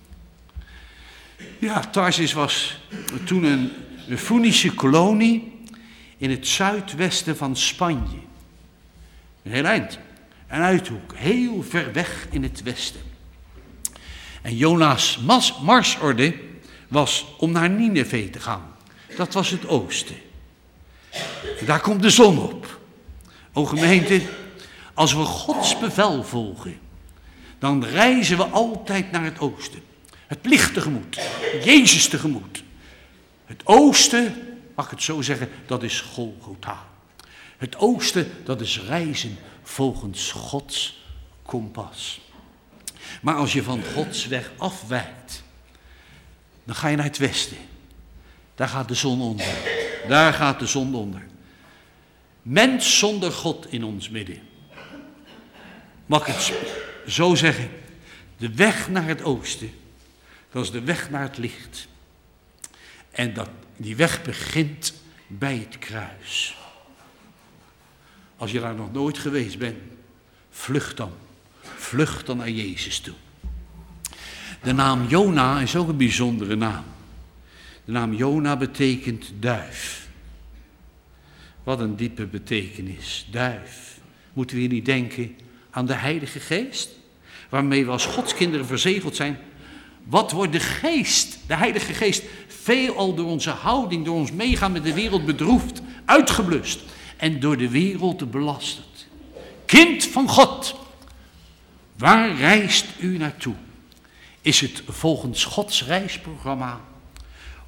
Ja, Tarsis was toen een Foenische kolonie in het zuidwesten van Spanje. Een heel eind. Een uithoek. Heel ver weg in het westen. En Jona's marsorde was om naar Nineve te gaan. Dat was het oosten. En daar komt de zon op. O gemeente, als we Gods bevel volgen, dan reizen we altijd naar het oosten. Het licht tegemoet, Jezus tegemoet. Het oosten, mag ik het zo zeggen, dat is Golgotha. Het oosten, dat is reizen volgens Gods kompas. Maar als je van Gods weg afwijkt, dan ga je naar het westen. Daar gaat de zon onder. Daar gaat de zon onder. Mens zonder God in ons midden. Mag ik het zo zeggen? De weg naar het oosten, dat is de weg naar het licht. En die weg begint bij het kruis. Als je daar nog nooit geweest bent, vlucht dan. Vlucht dan naar Jezus toe. De naam Jona is ook een bijzondere naam. De naam Jona betekent duif. Wat een diepe betekenis, duif. Moeten we hier niet denken aan de Heilige Geest? Waarmee we als Godskinderen verzegeld zijn. Wat wordt de Geest, de Heilige Geest, veelal door onze houding, door ons meegaan met de wereld bedroefd, uitgeblust en door de wereld belasterd. Kind van God, waar reist u naartoe? Is het volgens Gods reisprogramma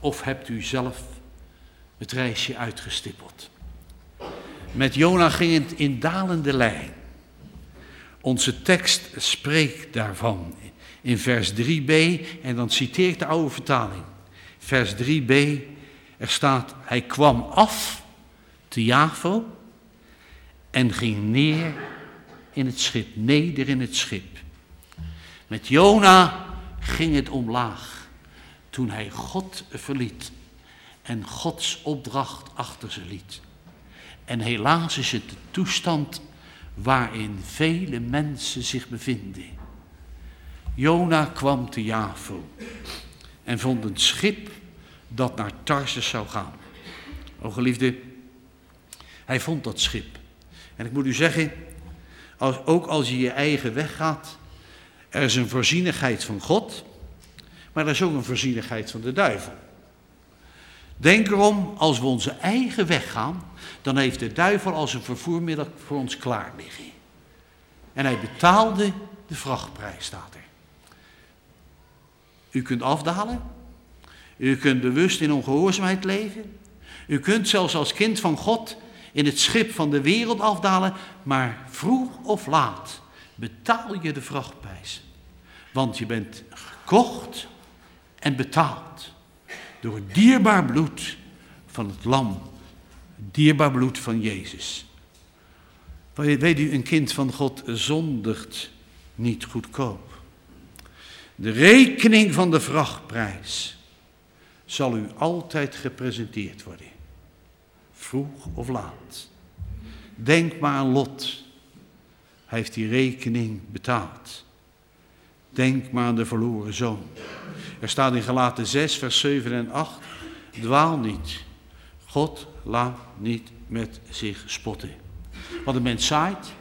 Of hebt u zelf het reisje uitgestippeld? Met Jona ging het in dalende lijn. Onze tekst spreekt daarvan in vers 3b, en dan citeer ik de oude vertaling. Vers 3b, er staat, hij kwam af te Javo en ging neer in het schip, neder in het schip. Met Jona ging het omlaag toen hij God verliet en Gods opdracht achter zich liet. En helaas is het de toestand waarin vele mensen zich bevinden. Jona kwam te Javo en vond een schip dat naar Tarsus zou gaan. O geliefde, hij vond dat schip. En ik moet u zeggen, ook als je je eigen weg gaat, er is een voorzienigheid van God, maar er is ook een voorzienigheid van de duivel. Denk erom, als we onze eigen weg gaan, dan heeft de duivel als een vervoermiddel voor ons klaar liggen. En hij betaalde de vrachtprijs, staat er. U kunt afdalen, u kunt bewust in ongehoorzaamheid leven, u kunt zelfs als kind van God in het schip van de wereld afdalen, maar vroeg of laat betaal je de vrachtprijs. Want je bent gekocht en betaald door het dierbaar bloed van het lam, het dierbaar bloed van Jezus. Weet u, een kind van God zondigt niet goedkoop. De rekening van de vrachtprijs zal u altijd gepresenteerd worden. Vroeg of laat. Denk maar aan Lot. Hij heeft die rekening betaald. Denk maar aan de verloren zoon. Er staat in Galaten 6, vers 7 en 8. Dwaal niet. God laat niet met zich spotten. Wat een mens zaait,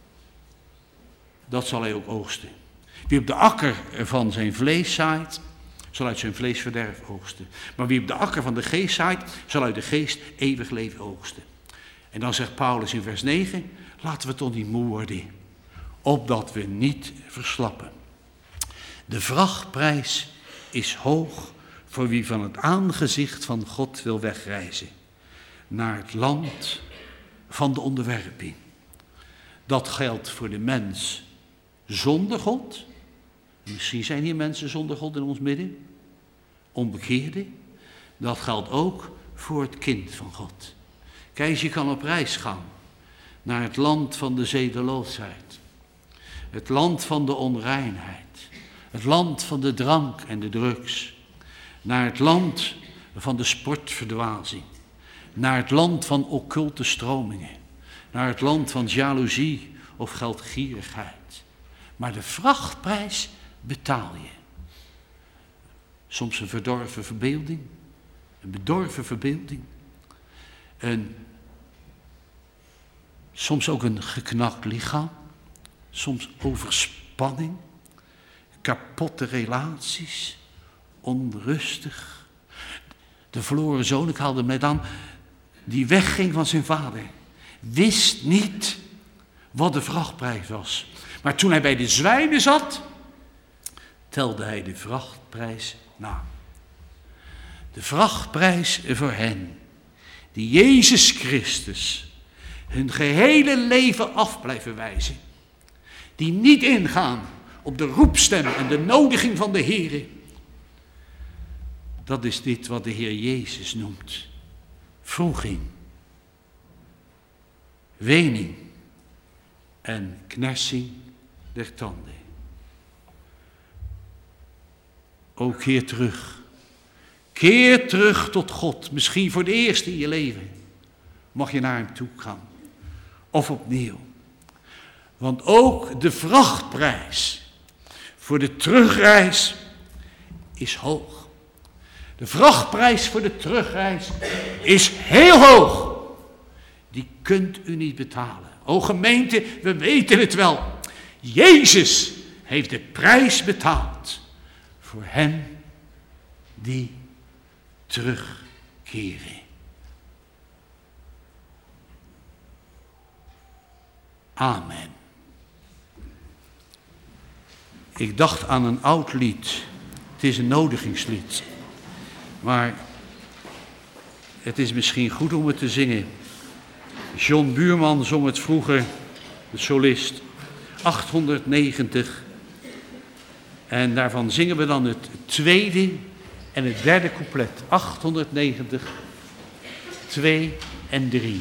dat zal hij ook oogsten. Wie op de akker van zijn vlees zaait, zal uit zijn vlees verderf oogsten. Maar wie op de akker van de geest zaait, zal uit de geest eeuwig leven oogsten. En dan zegt Paulus in vers 9, laten we toch niet moe worden, opdat we niet verslappen. De vrachtprijs is hoog voor wie van het aangezicht van God wil wegreizen naar het land van de onderwerping. Dat geldt voor de mens zonder God. Misschien zijn hier mensen zonder God in ons midden. Onbekeerden. Dat geldt ook voor het kind van God. Kijk, je kan op reis gaan naar het land van de zedeloosheid. Het land van de onreinheid. Het land van de drank en de drugs. Naar het land van de sportverdwazing. Naar het land van occulte stromingen. Naar het land van jaloezie of geldgierigheid. Maar de vrachtprijs betaal je. Soms een verdorven verbeelding. Een bedorven verbeelding. Soms ook een geknakt lichaam. Soms overspanning. Kapotte relaties. Onrustig. De verloren zoon, ik haalde hem net aan, die wegging van zijn vader. Wist niet wat de vrachtprijs was. Maar toen hij bij de zwijnen zat, telde hij de vrachtprijs na. De vrachtprijs voor hen die Jezus Christus hun gehele leven af blijven wijzen. Die niet ingaan op de roepstem en de nodiging van de Heer. Dat is dit wat de Heer Jezus noemt. Wroeging, wening en knersing der tanden. O, keer terug. Keer terug tot God. Misschien voor de eerste in je leven. Mag je naar hem toe gaan. Of opnieuw. Want ook de vrachtprijs voor de terugreis is hoog. De vrachtprijs voor de terugreis is heel hoog. Die kunt u niet betalen. O gemeente, we weten het wel. Jezus heeft de prijs betaald voor hen die terugkeren. Amen. Ik dacht aan een oud lied. Het is een nodigingslied. Maar het is misschien goed om het te zingen. John Buurman zong het vroeger, de solist, 890. En daarvan zingen we dan het tweede en het derde couplet. 890, 2 en 3.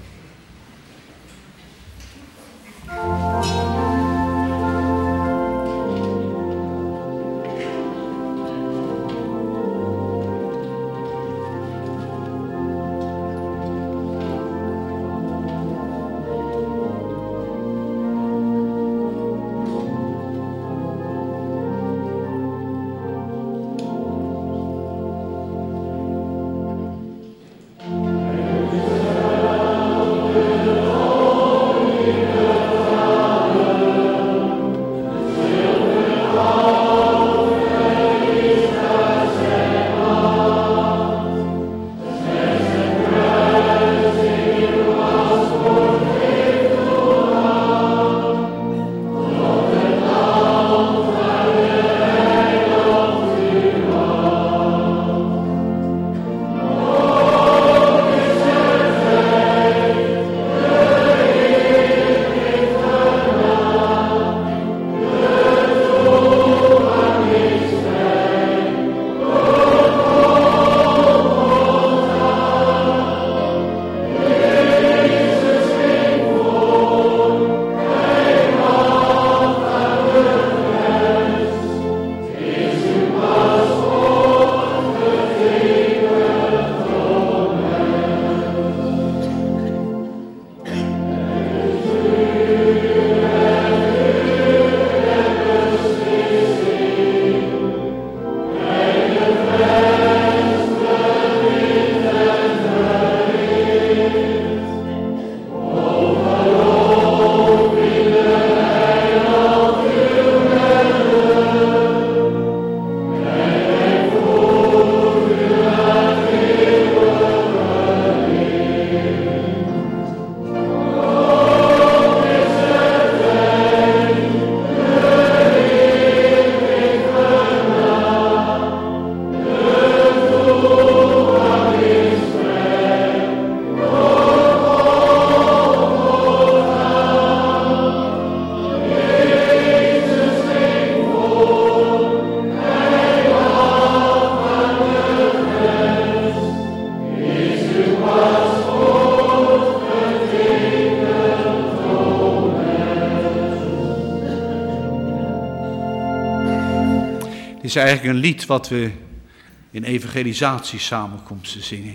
Het is eigenlijk een lied wat we in evangelisatiesamenkomsten zingen.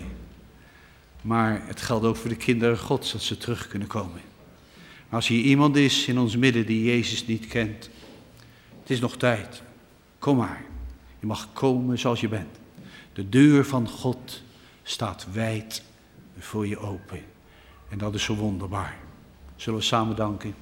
Maar het geldt ook voor de kinderen Gods, dat ze terug kunnen komen. Maar als hier iemand is in ons midden die Jezus niet kent, het is nog tijd. Kom maar. Je mag komen zoals je bent. De deur van God staat wijd voor je open. En dat is zo wonderbaar. Zullen we samen danken?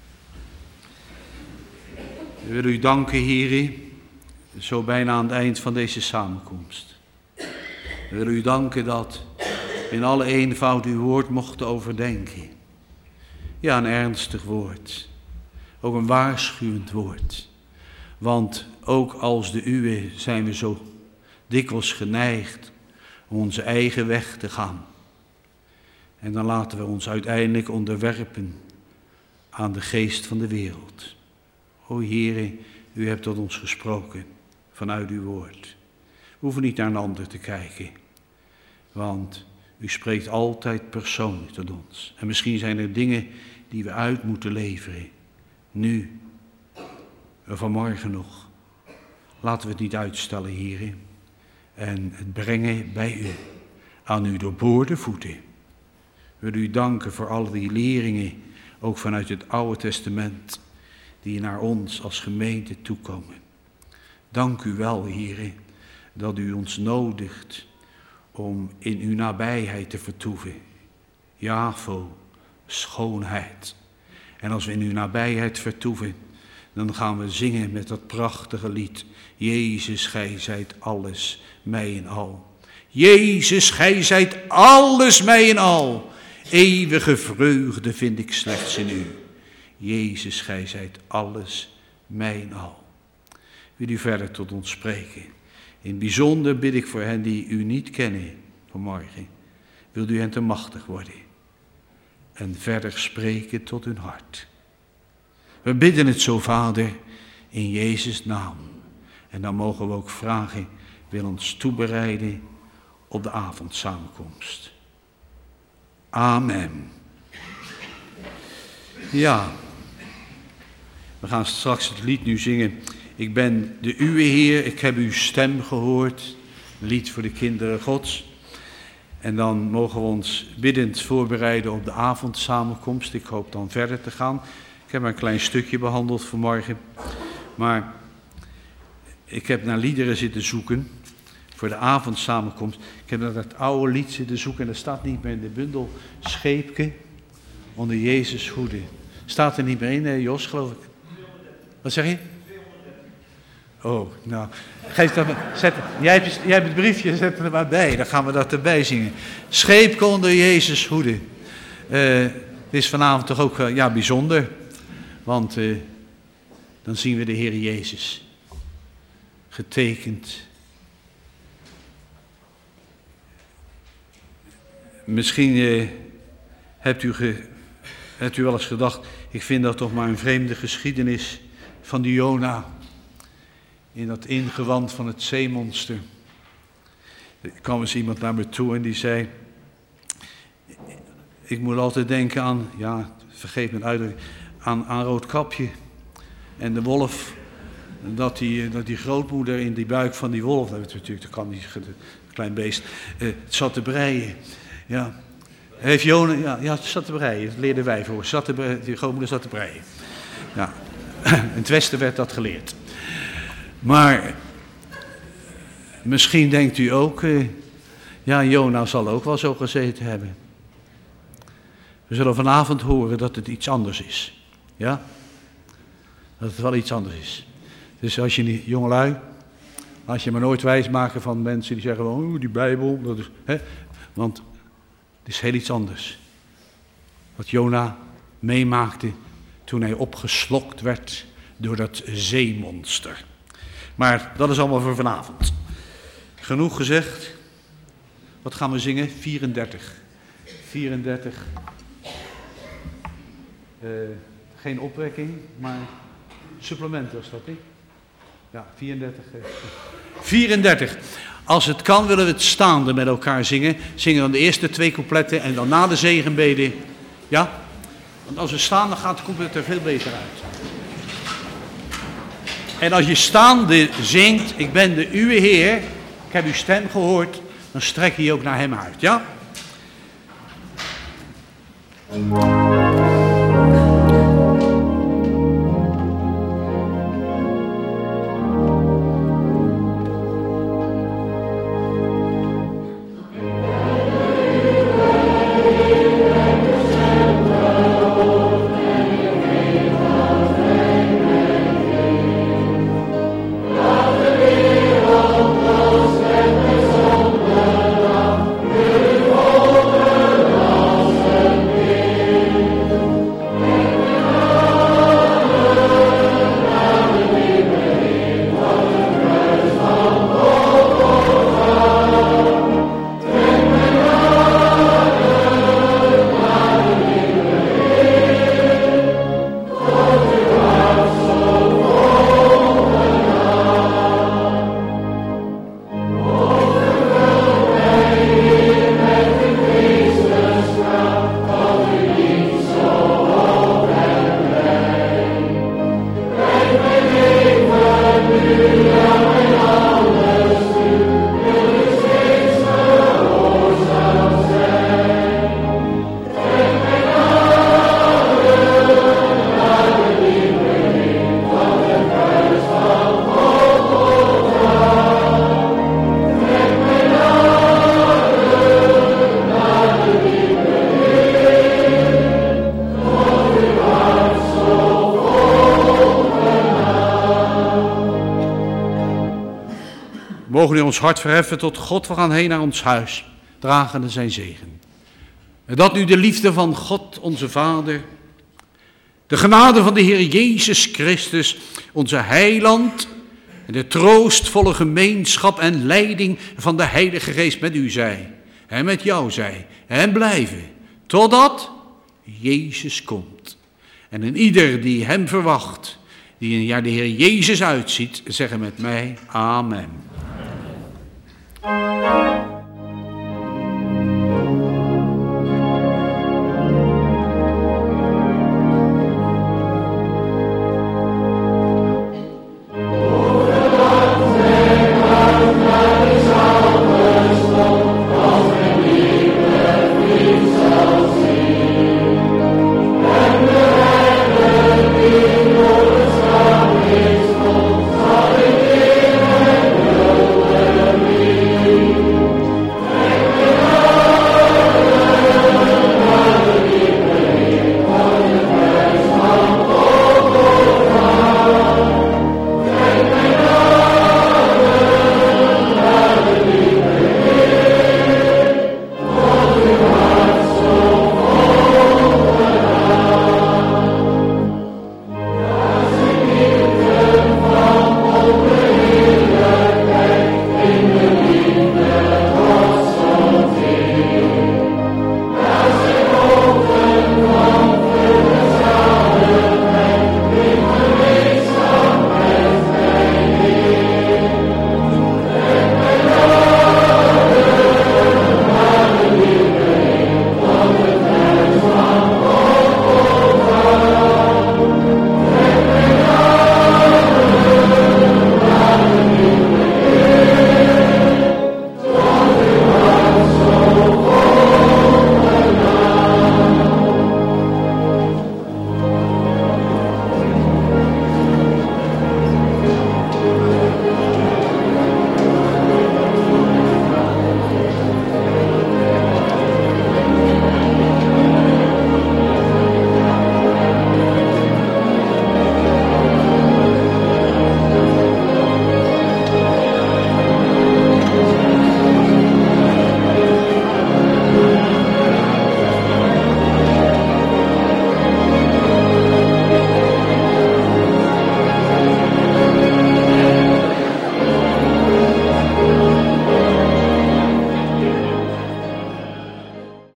We willen u danken, Heer, zo bijna aan het eind van deze samenkomst. We willen u danken dat we in alle eenvoud uw woord mochten overdenken. Ja, een ernstig woord. Ook een waarschuwend woord. Want ook als de uwe zijn we zo dikwijls geneigd om onze eigen weg te gaan. En dan laten we ons uiteindelijk onderwerpen aan de geest van de wereld. O Heere, u hebt tot ons gesproken vanuit uw woord. We hoeven niet naar een ander te kijken, want u spreekt altijd persoonlijk tot ons. En misschien zijn er dingen die we uit moeten leveren, nu, vanmorgen nog. Laten we het niet uitstellen, Heere, en het brengen bij u, aan uw doorboorde voeten. We willen u danken voor al die leringen, ook vanuit het Oude Testament, die naar ons als gemeente toekomen. Dank u wel, Heere, dat u ons nodigt om in uw nabijheid te vertoeven. Javo, schoonheid. En als we in uw nabijheid vertoeven, dan gaan we zingen met dat prachtige lied. Jezus, gij zijt alles, mij en al. Jezus, gij zijt alles, mij en al. Eeuwige vreugde vind ik slechts in u. Jezus, gij zijt alles, mij en al. Wil u verder tot ons spreken. In het bijzonder bid ik voor hen die u niet kennen vanmorgen. Wilt u hen te machtig worden en verder spreken tot hun hart. We bidden het zo, Vader, in Jezus' naam. En dan mogen we ook vragen, wil ons toebereiden op de avondsamenkomst. Amen. Ja, we gaan straks het lied nu zingen. Ik ben de uwe Heer, ik heb uw stem gehoord. Een lied voor de kinderen Gods. En dan mogen we ons biddend voorbereiden op de avondsamenkomst. Ik hoop dan verder te gaan. Ik heb maar een klein stukje behandeld vanmorgen. Maar ik heb naar liederen zitten zoeken voor de avondsamenkomst. Ik heb naar dat oude lied zitten zoeken en dat staat niet meer in de bundel. Scheepke onder Jezus hoede. Staat er niet meer in, Jos, geloof ik. Wat zeg je? Oh, nou, geef dat maar. Jij hebt het briefje, zet er maar bij. Dan gaan we dat erbij zingen. Scheepke onder Jezus hoede. Het is vanavond toch ook bijzonder. Want dan zien we de Heer Jezus. Getekend. Misschien hebt u wel eens gedacht, ik vind dat toch maar een vreemde geschiedenis van die Jona. In dat ingewand van het zeemonster. Er kwam eens iemand naar me toe en die zei, ik moet altijd denken aan, vergeef mijn uitdrukking, aan Roodkapje. En de wolf, dat die grootmoeder in die buik van die wolf, dat kan niet, een klein beest, zat te breien. Ja. Heeft Jona, het zat te breien, dat leerden wij voor. Die grootmoeder zat te breien. Ja. In het Westen werd dat geleerd. Maar misschien denkt u ook, Jona zal ook wel zo gezeten hebben. We zullen vanavond horen dat het iets anders is. Ja? Dat het wel iets anders is. Dus als je die jongelui, laat je maar nooit wijsmaken van mensen die zeggen, die Bijbel, dat is, hè? Want het is heel iets anders. Wat Jona meemaakte toen hij opgeslokt werd door dat zeemonster. Maar dat is allemaal voor vanavond. Genoeg gezegd. Wat gaan we zingen? 34. 34. Geen opwekking, maar supplement was dat, niet? Ja, 34. 34. Als het kan willen we het staande met elkaar zingen. Zingen dan de eerste 2 coupletten en dan na de zegenbede. Ja? Want als we staande gaat, komt het er veel beter uit. En als je staande zingt, ik ben de uwe Heer, ik heb uw stem gehoord, dan strek je ook naar hem uit, ja? Mogen we ons hart verheffen tot God, we gaan heen naar ons huis, dragende zijn zegen. En dat nu de liefde van God, onze Vader, de genade van de Heer Jezus Christus, onze Heiland, en de troostvolle gemeenschap en leiding van de Heilige Geest met u zij en met jou zij en blijven, totdat Jezus komt. En een ieder die hem verwacht, die de Heer Jezus uitziet, zeggen met mij, amen.